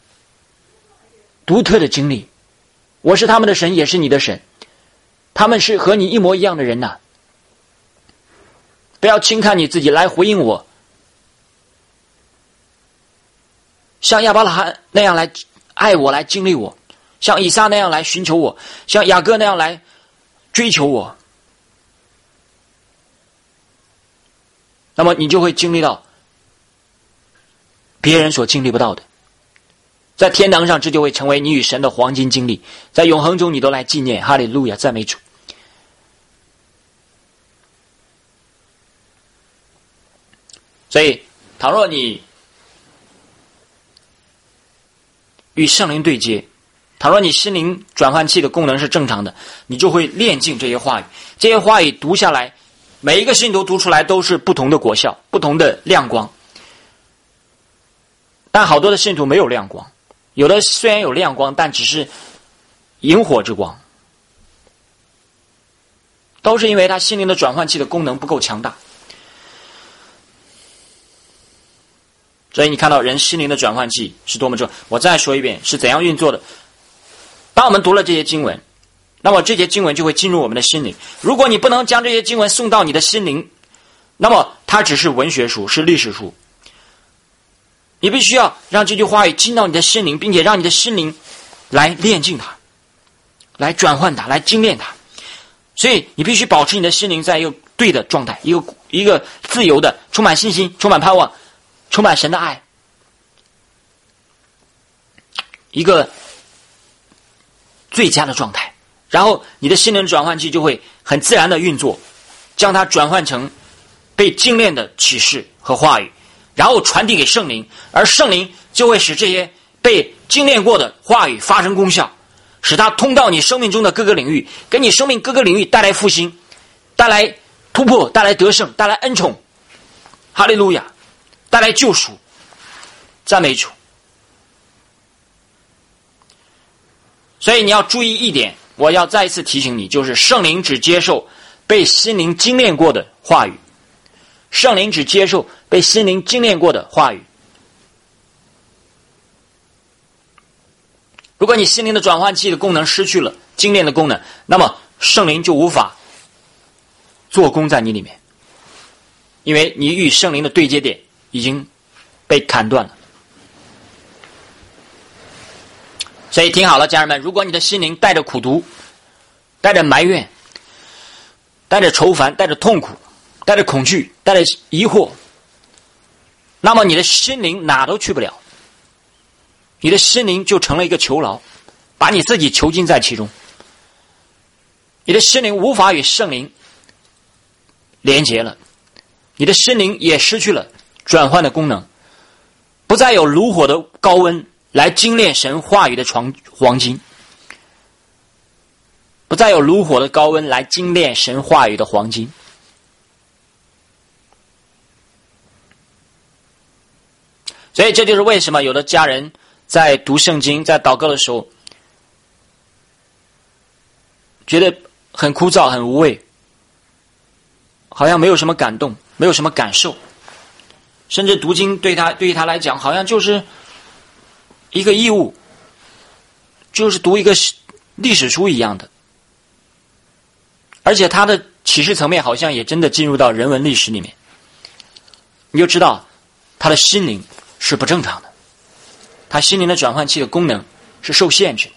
独特的经历。我是他们的神，也是你的神，他们是和你一模一样的人呐、啊。不要轻看你自己，来回应我，像亚伯拉罕那样来爱我，来经历我，像以撒那样来寻求我，像雅各那样来追求我，那么你就会经历到别人所经历不到的。在天堂上，这就会成为你与神的黄金经历，在永恒中你都来纪念。哈利路亚，赞美主。所以倘若你与圣灵对接，倘若你心灵转换器的功能是正常的，你就会炼净这些话语。这些话语读下来，每一个信徒读出来都是不同的果效，不同的亮光。但好多的信徒没有亮光，有的虽然有亮光，但只是萤火之光，都是因为他心灵的转换器的功能不够强大。所以你看到人心灵的转换器是多么重要。我再说一遍是怎样运作的。当我们读了这些经文，那么这些经文就会进入我们的心灵。如果你不能将这些经文送到你的心灵，那么它只是文学书，是历史书。你必须要让这句话语进到你的心灵，并且让你的心灵来炼净它，来转换它，来精炼它。所以你必须保持你的心灵在一个对的状态，一个一个自由的，充满信心，充满盼望，充满神的爱，一个最佳的状态。然后你的心灵转换器就会很自然的运作，将它转换成被精炼的启示和话语，然后传递给圣灵，而圣灵就会使这些被精炼过的话语发生功效，使它通到你生命中的各个领域，给你生命各个领域带来复兴，带来突破，带来得胜，带来恩宠。哈利路亚，带来救赎。赞美主。所以你要注意一点，我要再一次提醒你，就是圣灵只接受被心灵精炼过的话语，圣灵只接受被心灵精炼过的话语。如果你心灵的转换器的功能失去了，精炼的功能，那么圣灵就无法做工在你里面，因为你与圣灵的对接点已经被砍断了。所以听好了，家人们，如果你的心灵带着苦毒，带着埋怨，带着愁烦，带着痛苦，带着恐惧，带着疑惑，那么你的心灵哪都去不了，你的心灵就成了一个囚牢，把你自己囚禁在其中。你的心灵无法与圣灵连结了，你的心灵也失去了转换的功能，不再有炉火的高温来精炼神话语的黄金，不再有炉火的高温来精炼神话语的黄金。所以这就是为什么有的家人在读圣经，在祷告的时候觉得很枯燥，很无味，好像没有什么感动，没有什么感受，甚至读经对他对于他来讲好像就是一个义务，就是读一个历史书一样的，而且他的启示层面好像也真的进入到人文历史里面，你就知道他的心灵是不正常的，他心灵的转换器的功能是受限制的。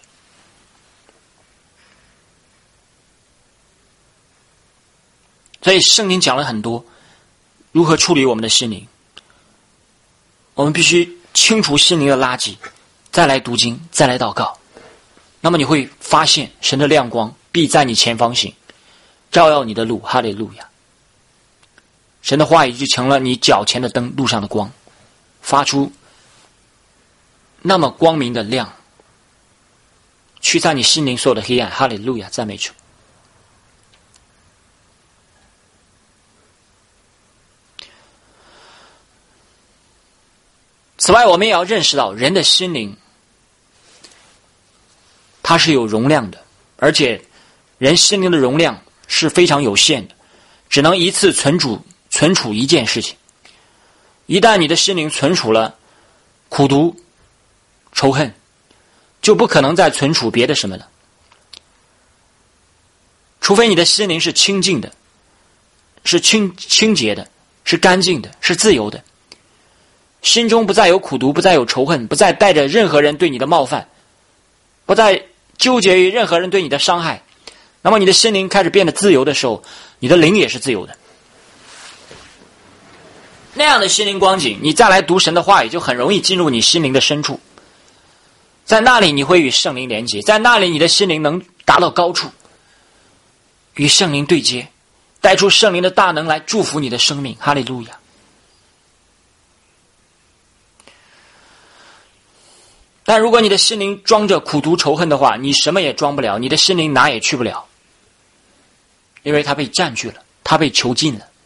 所以圣经讲了很多如何处理我们的心灵，我们必须清除心灵的垃圾，再来读经，再来祷告，那么你会发现神的亮光必在你前方行，照耀你的路。哈利路亚！神的话语就成了你脚前的灯，路上的光，发出那么光明的亮，驱散你心灵所有的黑暗。哈利路亚！赞美主。此外，我们也要认识到人的心灵它是有容量的，而且人心灵的容量是非常有限的，只能一次存储存储一件事情。一旦你的心灵存储了苦毒、仇恨，就不可能再存储别的什么了。除非你的心灵是清净的，是清清洁的，是干净的，是自由的，心中不再有苦毒，不再有仇恨，不再带着任何人对你的冒犯，不再纠结于任何人对你的伤害，那么你的心灵开始变得自由的时候，你的灵也是自由的。那样的心灵光景，你再来读神的话语，就很容易进入你心灵的深处，在那里你会与圣灵连接，在那里你的心灵能达到高处，与圣灵对接，带出圣灵的大能来祝福你的生命。哈利路亚！但如果你的心灵装着苦毒仇恨的话，你什么也装不了，你的心灵哪也去不了，因为它被占据了，它被囚禁了。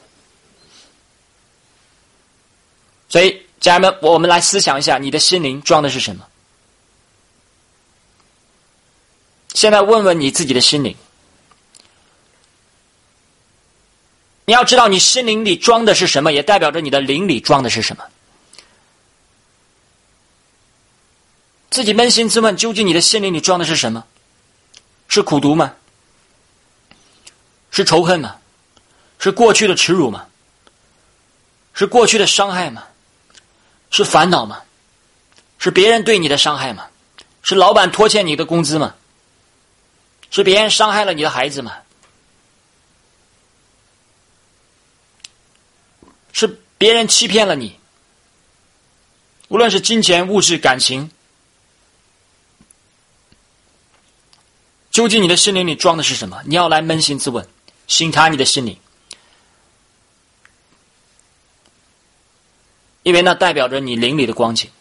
所以家人们，我们来思想一下，你的心灵装的是什么？现在问问你自己的心灵，你要知道你心灵里装的是什么，也代表着你的灵里装的是什么。自己扪心自问，究竟你的心灵里装的是什么？是苦毒吗？是仇恨吗？是过去的耻辱吗？是过去的伤害吗？是烦恼吗？是别人对你的伤害吗？是老板拖欠你的工资吗？是别人伤害了你的孩子吗？是别人欺骗了你？无论是金钱、物质、感情，究竟你的心灵里装的是什么？你要来扪心自问，省察你的心灵，因为那代表着你灵里的光景。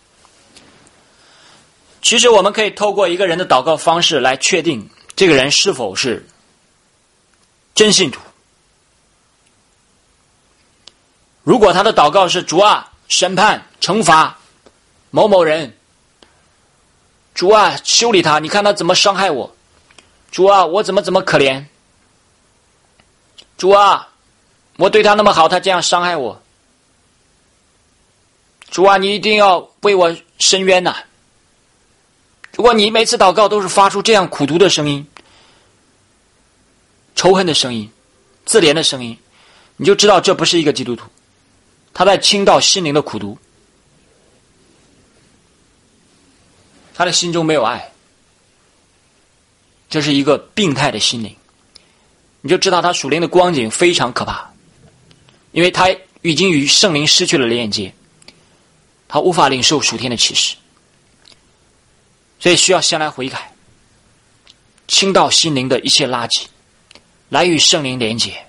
其实我们可以透过一个人的祷告方式来确定这个人是否是真信徒。如果他的祷告是主啊，审判惩罚某某人，主啊，修理他，你看他怎么伤害我，主啊，我怎么怎么可怜，主啊，我对他那么好，他这样伤害我，主啊，你一定要为我伸冤呐、啊！如果你每次祷告都是发出这样苦毒的声音、仇恨的声音、自怜的声音，你就知道这不是一个基督徒，他在倾倒心灵的苦毒，他的心中没有爱，这是一个病态的心灵，你就知道他属灵的光景非常可怕，因为他已经与圣灵失去了连接，他无法领受属天的启示，所以需要先来悔改，倾倒心灵的一切垃圾，来与圣灵连接。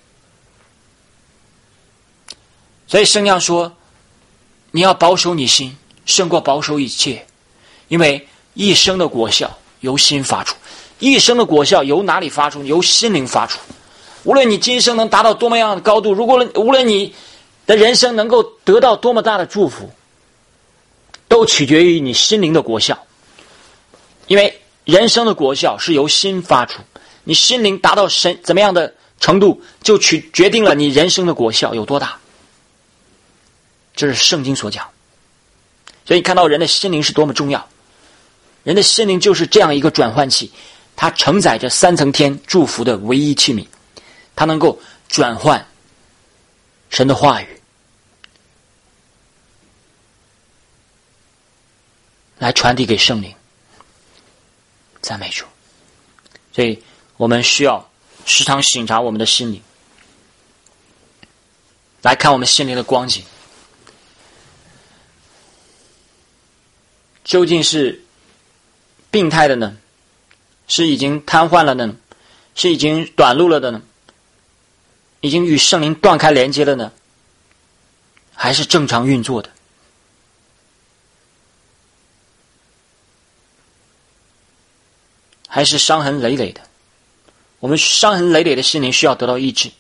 所以圣经说，你要保守你心，胜过保守一切，因为一生的果效由心发出。一生的果效由哪里发出？由心灵发出。无论你今生能达到多么样的高度，如果无论你的人生能够得到多么大的祝福，都取决于你心灵的果效。因为人生的果效是由心发出，你心灵达到神怎么样的程度，就取决定了你人生的果效有多大。这是圣经所讲。所以你看到人的心灵是多么重要，人的心灵就是这样一个转换器，它承载着三层天祝福的唯一器皿，它能够转换神的话语，来传递给圣灵。赞美主。所以我们需要时常省察我们的心灵，来看我们心灵的光景。 究竟是病态的呢？是已经瘫痪了呢？是已经短路了的呢？已经与圣灵断开连接了呢？还是正常运作的？还是伤痕累累的？我们伤痕累累的心灵需要得到医治，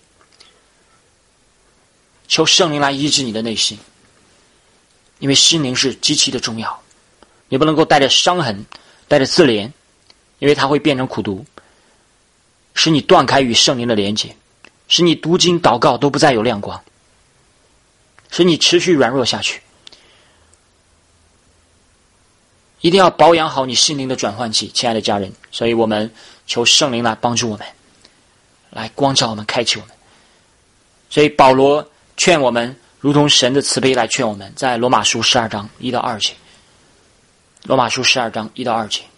求圣灵来医治你的内心，因为心灵是极其的重要。你不能够带着伤痕，带着自怜，因为它会变成苦毒，使你断开与圣灵的连接，使你读经祷告都不再有亮光，使你持续软弱下去。一定要保养好你心灵的转换器，亲爱的家人。所以我们求圣灵来帮助我们，来光照我们，开启我们。所以保罗劝我们如同神的慈悲来劝我们，在罗马书十二章一到二节。罗马书十二章一到二节。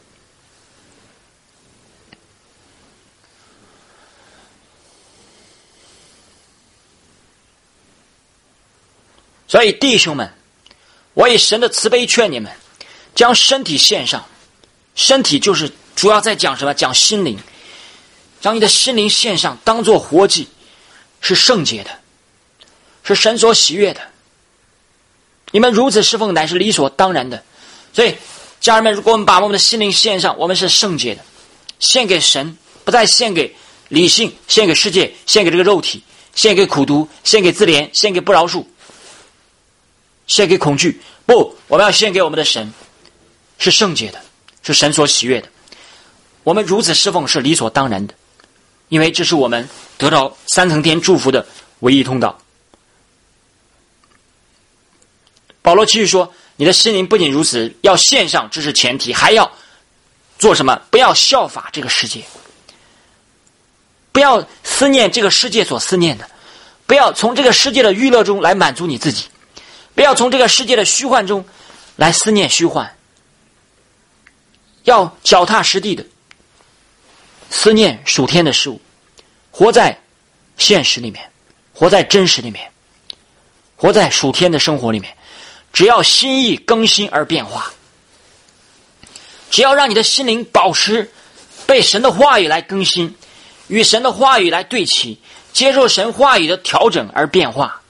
所以弟兄们，我以神的慈悲劝你们，将身体献上。身体就是主要在讲什么？讲心灵。将你的心灵献上，当作活祭，是圣洁的，是神所喜悦的。你们如此侍奉乃是理所当然的。所以家人们，如果我们把我们的心灵献上，我们是圣洁的，献给神，不再献给理性，献给世界，献给这个肉体，献给苦毒，献给自怜，献给不饶恕，献给恐惧。不，我们要献给我们的神，是圣洁的，是神所喜悦的。我们如此侍奉是理所当然的，因为这是我们得到三层天祝福的唯一通道。保罗继续说，你的心灵不仅如此，要献上，这是前提，还要做什么？不要效法这个世界，不要思念这个世界所思念的，不要从这个世界的娱乐中来满足你自己，不要从这个世界的虚幻中来思念虚幻，要脚踏实地的思念属天的事物，活在现实里面，活在真实里面，活在属天的生活里面。只要心意更新而变化，只要让你的心灵保持被神的话语来更新，与神的话语来对齐，接受神话语的调整而变化。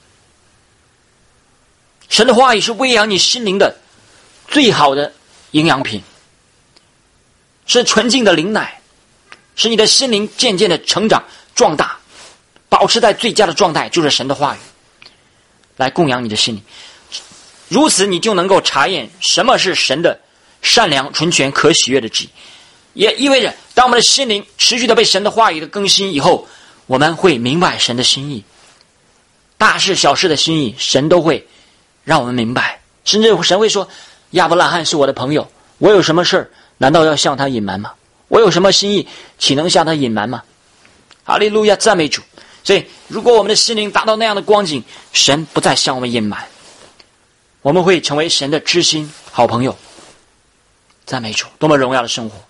神的话语是喂养你心灵的最好的营养品，是纯净的灵奶，使你的心灵渐渐的成长壮大，保持在最佳的状态，就是神的话语来供养你的心灵。如此你就能够查验什么是神的善良、纯全、可喜悦的旨意。也意味着当我们的心灵持续的被神的话语的更新以后，我们会明白神的心意，大事小事的心意神都会让我们明白。甚至神会说，亚伯拉罕是我的朋友，我有什么事儿难道要向他隐瞒吗？我有什么心意岂能向他隐瞒吗？哈利路亚，赞美主。所以如果我们的心灵达到那样的光景，神不再向我们隐瞒，我们会成为神的知心好朋友。赞美主，多么荣耀的生活。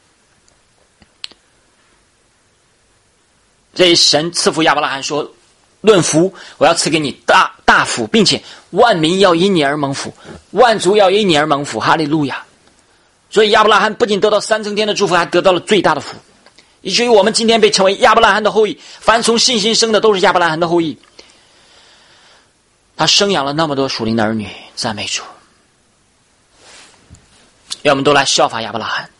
所以神赐福亚伯拉罕说，论福我要赐给你大大福，并且万民要因你而蒙福，万族要因你而蒙福。哈利路亚。所以亚伯拉罕不仅得到三层天的祝福，还得到了最大的福，以至于我们今天被称为亚伯拉罕的后裔。凡从信心生的都是亚伯拉罕的后裔，他生养了那么多属灵的儿女。赞美主。愿我们都来效法亚伯拉罕，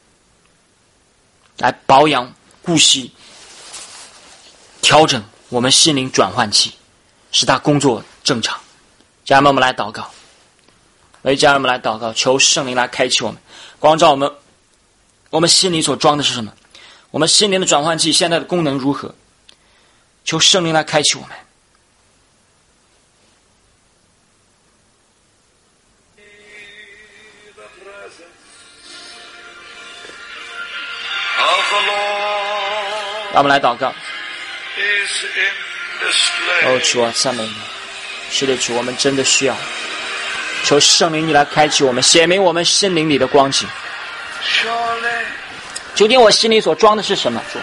来保养顾惜，调整我们心灵转换器，使他工作正常。家人们，我们来祷告。为家人们来祷告，求圣灵来开启我们，光照我们，我们心里所装的是什么？我们心灵的转换器现在的功能如何？求圣灵来开启我们。让我们来祷告。哦，主啊，赞美你。是的，主，我们真的需要求圣灵你来开启我们，显明我们心灵里的光景。究竟我心里所装的是什么？主，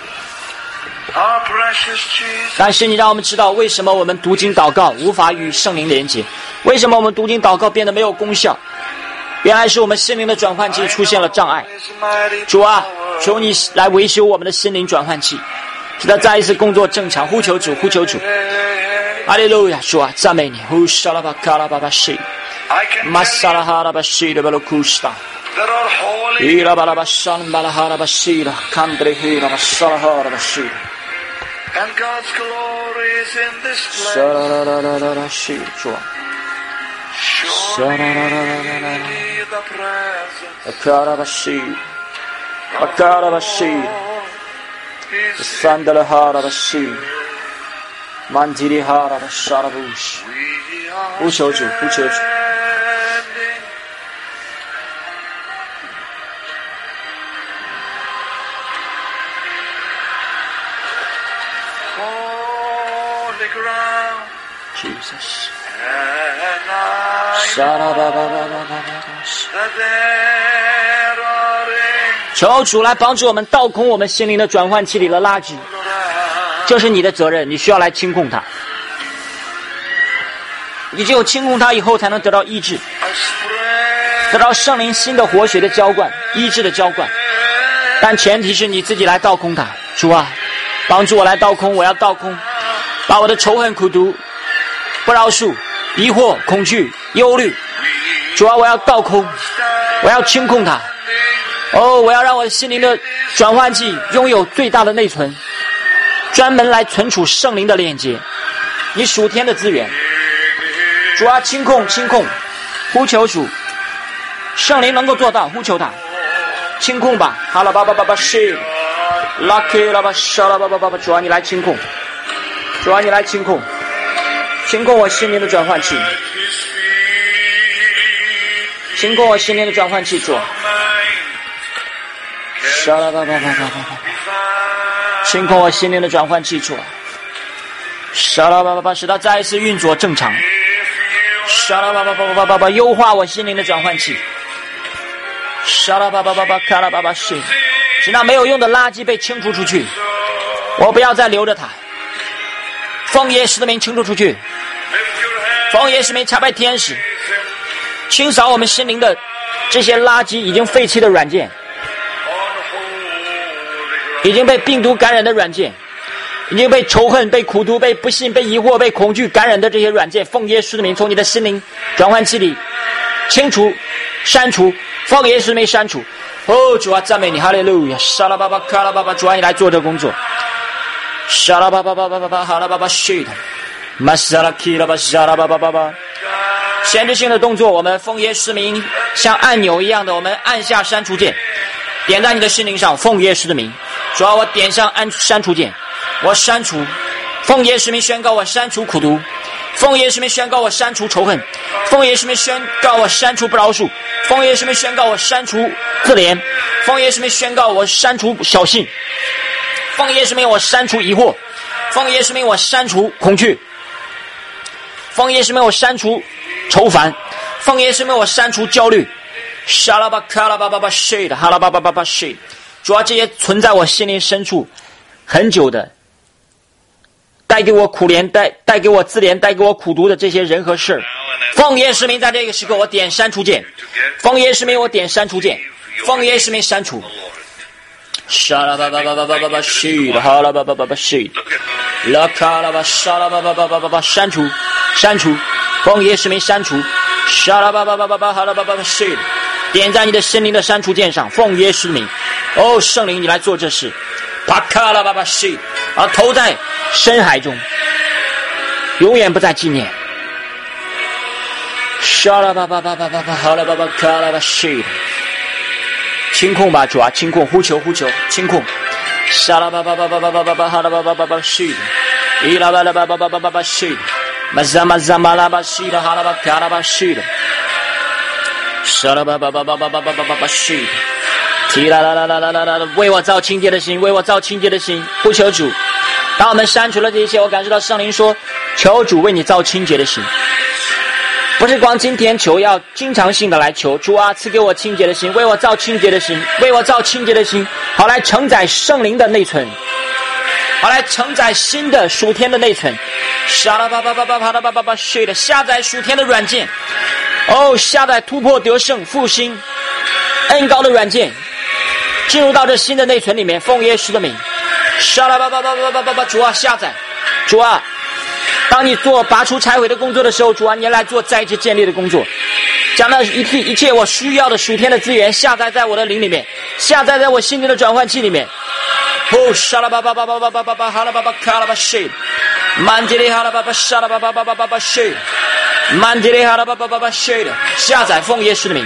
感谢你让我们知道为什么我们读经祷告无法与圣灵连接，为什么我们读经祷告变得没有功效， 原来是我们心灵的转换器出现了障碍。主啊，求你来维修我们的心灵转换器，使它再一次工作正常。呼求主，呼求主，哈利路亚！主啊，赞美你！呼沙拉巴卡拉巴巴西，马萨拉哈拉巴西的巴鲁库斯塔，伊拉巴拉巴山巴拉哈拉巴西的，坎德里希拉巴萨拉哈拉巴西的。And God's glory is in this place. Show me the presence. Akarabashir. Sandala harabashir. Mantiri harabasharabush. 呼求主，呼求主。Jesus. 求主来帮助我们倒空我们心灵的转换器里的垃圾，这是你的责任，你需要来清空它。你只有清空它以后，才能得到医治，得到圣灵新的活血的浇灌，医治的浇灌。但前提是你自己来倒空它。主啊，帮助我来倒空，我要倒空，把我的仇恨、苦毒、不饶恕、疑惑、恐惧、忧虑，主啊，我要倒空，我要清空它。哦，我要让我的心灵的转换器拥有最大的内存，专门来存储圣灵的链接，你属天的资源。主啊，清空，清空，呼求主，圣灵能够做到，呼求他，清空吧。哈拉巴巴巴巴西，拉克拉巴沙拉巴巴巴巴，主啊，你来清空，主啊，你来清空，清空我心灵的转换器，清空我心灵的转换器，主啊。沙拉巴巴巴巴巴巴，清空我心灵的转换器，主啊！沙拉巴巴巴，使它再一次运作正常。沙拉巴巴巴巴巴巴，优化我心灵的转换器。沙拉巴巴巴巴，卡拉巴巴是，使那没有用的垃圾被清除出去。我不要再留着它。奉耶稣的名清除出去。奉耶稣的名查派天使，清扫我们心灵的这些垃圾，已经废弃的软件。已经被病毒感染的软件，已经被仇恨、被苦毒、被不信、被疑惑、被恐惧感染的这些软件，奉耶稣的名从你的心灵转换器里清除、删除，奉耶稣的名删除。哦，主啊，赞美你，哈利路亚！沙拉巴巴卡拉巴巴，主啊，你来做这工作。沙拉巴巴巴巴巴巴，哈拉巴巴 shit， 马萨拉基拉巴沙拉巴巴巴巴。限制性的动作，我们奉耶稣的名像按钮一样的，我们按下删除键，点在你的心灵上，奉耶稣的名。主要我点上按删除键，我删除，奉耶稣名宣告我删除苦毒，奉耶稣名宣告我删除仇恨，奉耶稣名宣告我删除不饶恕，奉耶稣名宣告我删除自怜，奉耶稣名宣告我删除小信，奉耶稣名我删除疑惑，奉耶稣名我删除恐惧，奉耶稣名我删除愁烦，奉耶稣名我删除焦虑。沙拉巴卡拉巴巴巴 shit， 哈拉巴巴巴巴 shit。主要这些存在我心灵深处很久的，带给我苦怜、带带给我自怜、带给我苦毒的这些人和事，奉耶稣名，在这个时刻我点删除键，奉耶稣名我点删除键，奉耶稣名删除。沙拉巴巴巴巴巴巴巴西，哈拉巴巴巴巴西，拉卡拉巴沙拉巴巴巴巴巴巴删除，删除，奉耶稣名删除。沙拉巴巴巴巴巴哈拉巴巴巴西。点在你的心灵的删除键上，奉耶稣名。哦，圣灵，你来做这事。帕卡拉巴巴西，啊，投在深海中，永远不再纪念。沙拉巴巴巴巴巴巴，哈拉巴巴卡拉巴西，清空吧，主啊，清空，呼求呼求，清空。沙拉巴巴巴巴巴巴巴巴，哈拉巴巴巴巴西，伊拉巴拉巴巴巴巴巴巴西，马扎马扎马拉巴西的哈拉巴卡拉巴西的。沙拉巴巴巴巴巴巴巴巴巴巴西，提啦啦啦啦啦啦啦！为我造清洁的心，为我造清洁的心，呼求主。当我们删除了这一切，我感受到圣灵说：“求主为你造清洁的心。”不是光今天求，要经常性的来求。主啊，赐给我清洁的心，为我造清洁的心，为我造清洁的心，好来承载圣灵的内存，好来承载新的属天的内存。沙拉巴巴巴巴巴巴巴巴巴，是的，下载属天的软件。 哦，下载突破得胜复兴恩膏的软件，进入到这新的内存里面，奉耶稣的名，沙拉巴巴巴巴巴巴巴，主啊下载，主啊，当你做拔出拆毁的工作的时候，主啊，你来做再次建立的工作，将那一切一切我需要的属天的资源下载在我的灵里面，下载在我心灵的转换器里面。哦，沙拉巴巴巴巴巴巴巴巴，哈拉巴巴卡拉巴西，曼吉利哈拉巴巴沙拉巴巴巴巴巴巴西，曼吉利哈拉巴巴巴巴西的下载，奉耶稣的名。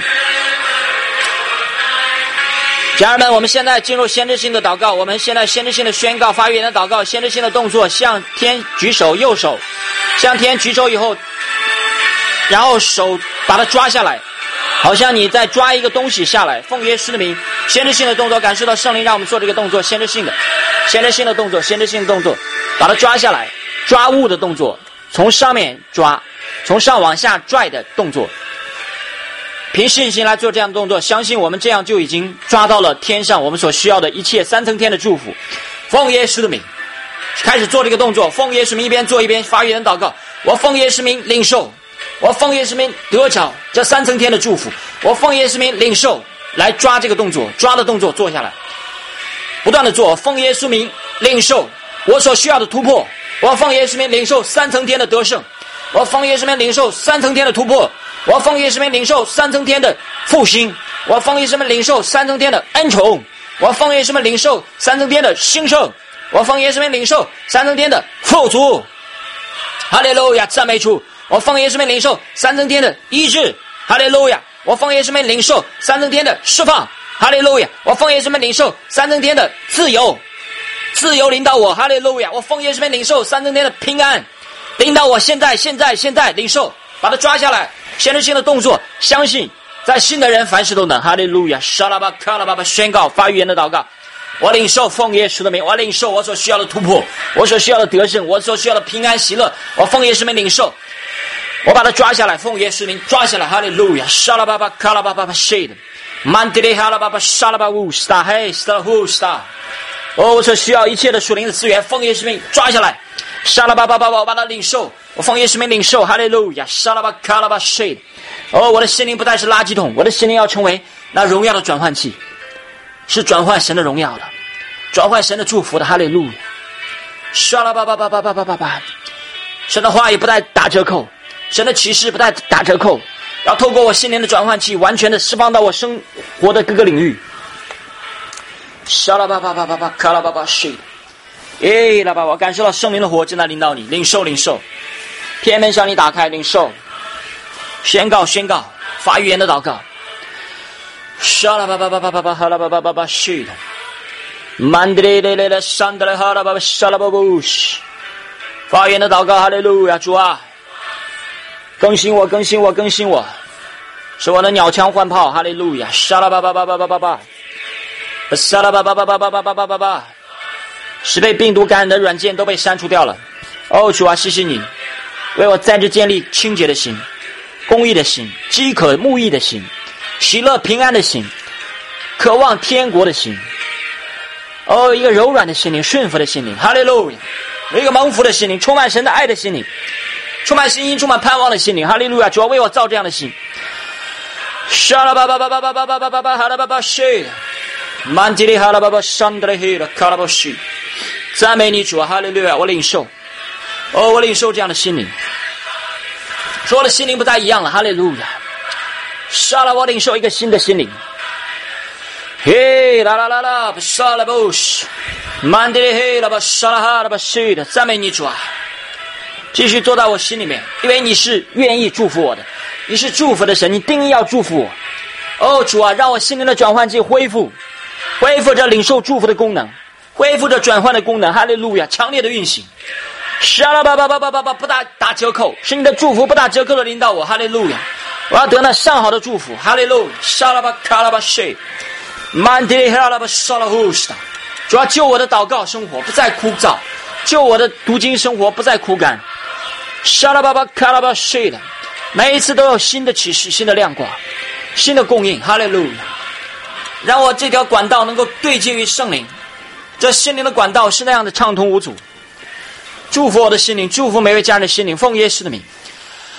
家人们，我们现在进入先知性的祷告，我们现在先知性的宣告，发言的祷告，先知性的动作，向天举手，右手向天举手以后，然后手把它抓下来，好像你在抓一个东西下来，奉耶稣的名，先知性的动作，感受到圣灵让我们做这个动作，先知性的先知性的动作，先知性的动作，把它抓下来，抓物的动作，从上面抓，从上往下拽的动作，凭信心来做这样的动作，相信我们这样就已经抓到了天上我们所需要的一切三层天的祝福。奉耶稣的名开始做这个动作，奉耶稣名一边做一边发言祷告，我奉耶稣名领受，我奉耶稣名得着这三层天的祝福，我奉耶稣名领受，来抓这个动作，抓的动作做下来，不断的做，奉耶稣名领受我所需要的突破，我奉耶稣名领受三层天的得胜，我奉耶稣名领受三层天的突破，我奉耶稣名领受三层天的复兴，我奉耶稣名领受三层天的恩宠，我奉耶稣名领受三层天的兴盛，我奉耶稣名领受三层天的富足。哈利路亚，赞美主！我奉耶稣名领受三层天的医治。哈利路亚！我奉耶稣名领受三层天的释放。哈利路亚！我奉耶稣名领受三层天的自由，自由领导我。哈利路亚！我奉耶稣名领受三层天的平安，领导我。现在，现在，现在领受，把它抓下来。先知性的动作，相信在信的人凡事都能。哈利路亚！沙拉巴卡拉巴巴，宣告发预言的祷告。我领受奉耶稣的名，我领受我所需要的突破，我所需要的得胜，我所需要的平安喜乐，我奉耶稣名领受，我把它抓下来，奉耶稣名抓下来。哈利路亚！沙拉巴巴卡拉巴巴巴谢的，曼迪利哈拉巴巴沙拉巴乌斯塔嘿斯塔呼斯塔。哦，我所需要一切的属灵的资源，奉耶稣名抓下来。沙拉巴巴巴巴，我把它领受，我奉耶稣名领受。哈利路亚！沙拉巴卡拉巴谢的。哦，我的心灵不再是垃圾桶，我的心灵要成为那荣耀的转换器。是转换神的荣耀的，转换神的祝福的。哈利路亚！刷啦吧吧吧吧吧吧吧吧，神的话语不带打折扣，神的启示不带打折扣，要透过我心灵的转换器，完全的释放到我生活的各个领域。刷啦吧吧吧吧吧，卡啦吧吧是，哎啦吧，我感受到圣灵的火正在领导你，领受领受，天门向你打开，领受，宣告宣告，发预言的祷告。沙拉巴巴巴巴巴巴哈拉巴巴巴巴是的，曼德雷雷雷雷山德雷哈拉巴巴沙拉巴布什，发言的祷告，哈利路亚，主啊，更新我，更新我，更新我，使我的鸟枪换炮，哈利路亚，沙拉巴巴巴巴巴巴巴，沙拉巴巴巴巴巴巴巴巴巴巴，使被病毒感染的软件都被删除掉了。哦，主啊，谢谢你，为我再次建立清洁的心、公义的心、饥渴慕义的心。喜乐平安的心，渴望天国的心，哦，一个柔软的心灵，顺服的心灵，哈利路亚！一个蒙福的心灵，充满神的爱的心灵，充满信心，充满盼望的心灵，哈利路亚！主要为我造这样的心。沙拉巴巴巴巴巴巴巴巴巴巴哈拉巴巴谢，曼吉利哈拉巴巴山德雷黑的卡拉巴西，赞美你主啊，哈利路亚！我领受，哦，我领受这样的心灵，说我的心灵不再一样了，哈利路亚！沙拉，我领受一个新的心灵。嘿啦啦啦啦，沙拉布什，曼迪嘿啦吧，沙拉哈啦吧，是的，赞美你主啊！继续做到我心里面，因为你是愿意祝福我的，你是祝福的神，你定义要祝福我。哦，主啊，让我心灵的转换器恢复，恢复着领受祝福的功能，恢复着转换的功能。哈利路亚，强烈的运行。沙拉巴巴巴巴巴巴，不打打折扣，是你的祝福不打折扣的领导我。哈利路亚。我要得那上好的祝福，哈利路亚！沙拉巴卡拉巴谢，曼迪哈拉巴沙拉呼斯，主要救我的祷告生活不再枯燥，救我的读经生活不再枯干。沙拉巴巴卡拉巴谢的，每一次都有新的启示、新的亮光、新的供应，哈利路亚！让我这条管道能够对接于圣灵，这心灵的管道是那样的畅通无阻。祝福我的心灵，祝福每位家人的心灵，奉耶稣的名。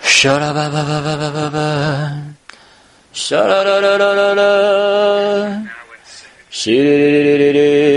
沙啦吧吧吧吧吧吧吧，沙啦啦啦啦啦啦，西哩哩哩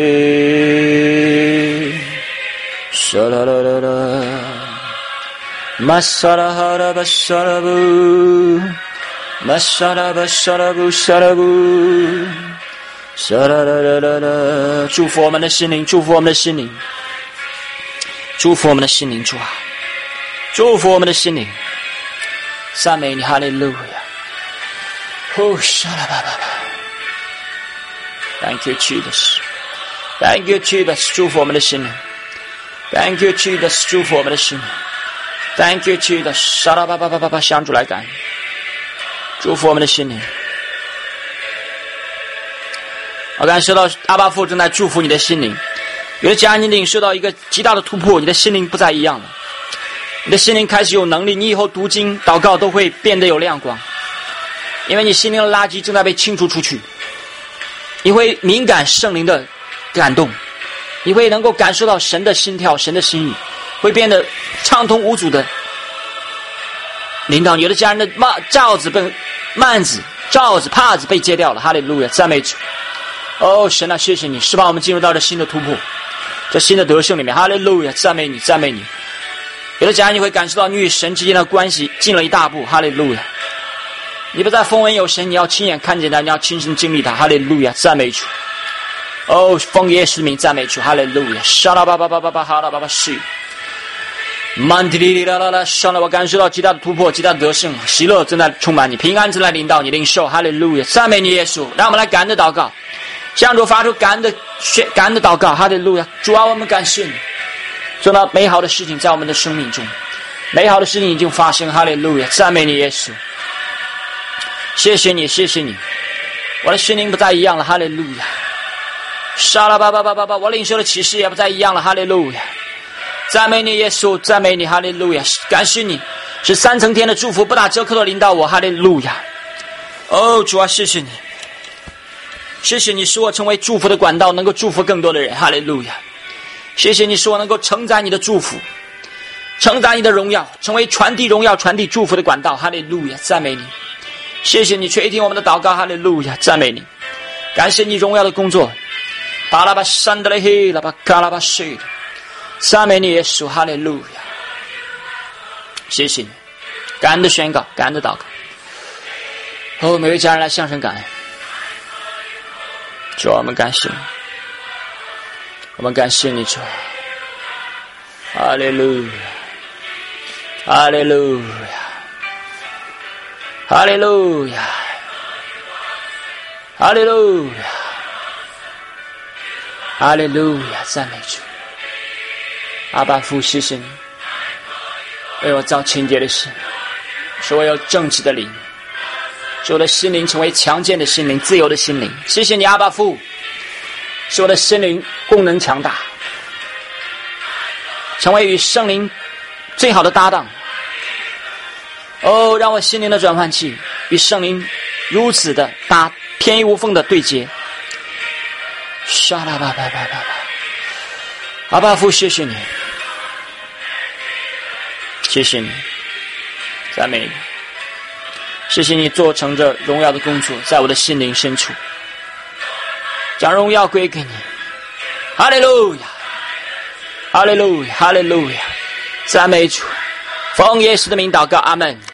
哩，沙啦啦啦啦，玛莎拉哈拉巴沙拉布，玛莎拉巴沙拉布沙拉布，沙啦啦啦啦啦，祝福我们的心灵，祝福我们的心灵，祝福我们的心灵，主啊，祝福我们的心灵。赞美你，哈利路亚！哦，沙拉巴巴巴 ！Thank you, Jesus. Thank you, Jesus. 祝福我们的心灵。Thank you, Jesus. 祝福我们的心灵。Thank you, Jesus. 沙拉巴巴巴巴巴，向主来感恩，祝福我们的心灵。我感受到阿爸父正在祝福你的心灵。有的家人你领受到一个极大的突破，你的心灵不再一样了。你的心灵开始有能力，你以后读经祷告都会变得有亮光，因为你心灵的垃圾正在被清除出去。你会敏感圣灵的感动，你会能够感受到神的心跳，神的心意，会变得畅通无阻的领导。有的家人的罩子被幔子罩子帕子被揭掉了，哈利路亚，赞美主。哦，神啊，谢谢你，是把我们进入到这新的突破，这新的得胜里面，哈利路亚，赞美你，赞美你。有的家人你会感受到你与神之间的关系进了一大步，哈利路亚！你不再风闻有神，你要亲眼看见他，你要亲身经历他，哈利路亚！赞美主！哦，奉耶稣名赞美主，哈利路亚！沙拉巴巴巴巴巴哈拉巴巴西，曼迪里啦啦啦！上来，我感受到极大的突破，极大的得胜，喜乐正在充满你，平安正在领导你，领受，哈利路亚！赞美你，耶稣！让我们来感恩的祷告，向主发出感恩的感恩的祷告，哈利路亚！主啊，我们感谢你。做到美好的事情在我们的生命中，美好的事情已经发生，哈利路亚，赞美你耶稣，谢谢你，谢谢你，我的心灵不再一样了，哈利路亚，沙拉巴巴巴巴巴，我领受的启示也不再一样了，哈利路亚，赞美你耶稣，赞美你，哈利路亚，感谢你是三层天的祝福不打折扣的临到我，哈利路亚，哦主啊，谢谢你，谢谢你使我成为祝福的管道，能够祝福更多的人，哈利路亚。谢谢你使我能够承载你的祝福，承载你的荣耀，成为传递荣耀传递祝福的管道，哈利路亚，赞美你，谢谢你垂听我们的祷告，哈利路亚，赞美你，感谢你荣耀的工作，巴拉巴山德雷嘿拉巴卡拉巴西，赞美你耶稣，哈利路亚，谢谢你，感恩的宣告，感恩的祷告。哦，每位家人来向神感恩，主啊，我们感谢你，我们感谢你，主啊，哈利路亚，哈利路亚，哈利路亚，哈利路亚，哈利路亚，赞美主。阿爸父，谢谢你为我造清洁的心，使我有正直的灵，使我的心灵成为强健的心灵，自由的心灵。谢谢你，阿爸父，使我的心灵功能强大，成为与圣灵最好的搭档。哦，让我心灵的转换器与圣灵如此的搭，天衣无缝的对接。沙拉巴巴巴巴巴，阿爸父，谢谢你，谢谢你，赞美你，谢谢你做成这荣耀的工作，在我的心灵深处，将荣耀归给你。哈利路亚，哈利路亚，哈利路亚，赞美主，奉耶稣的名祷告，阿们。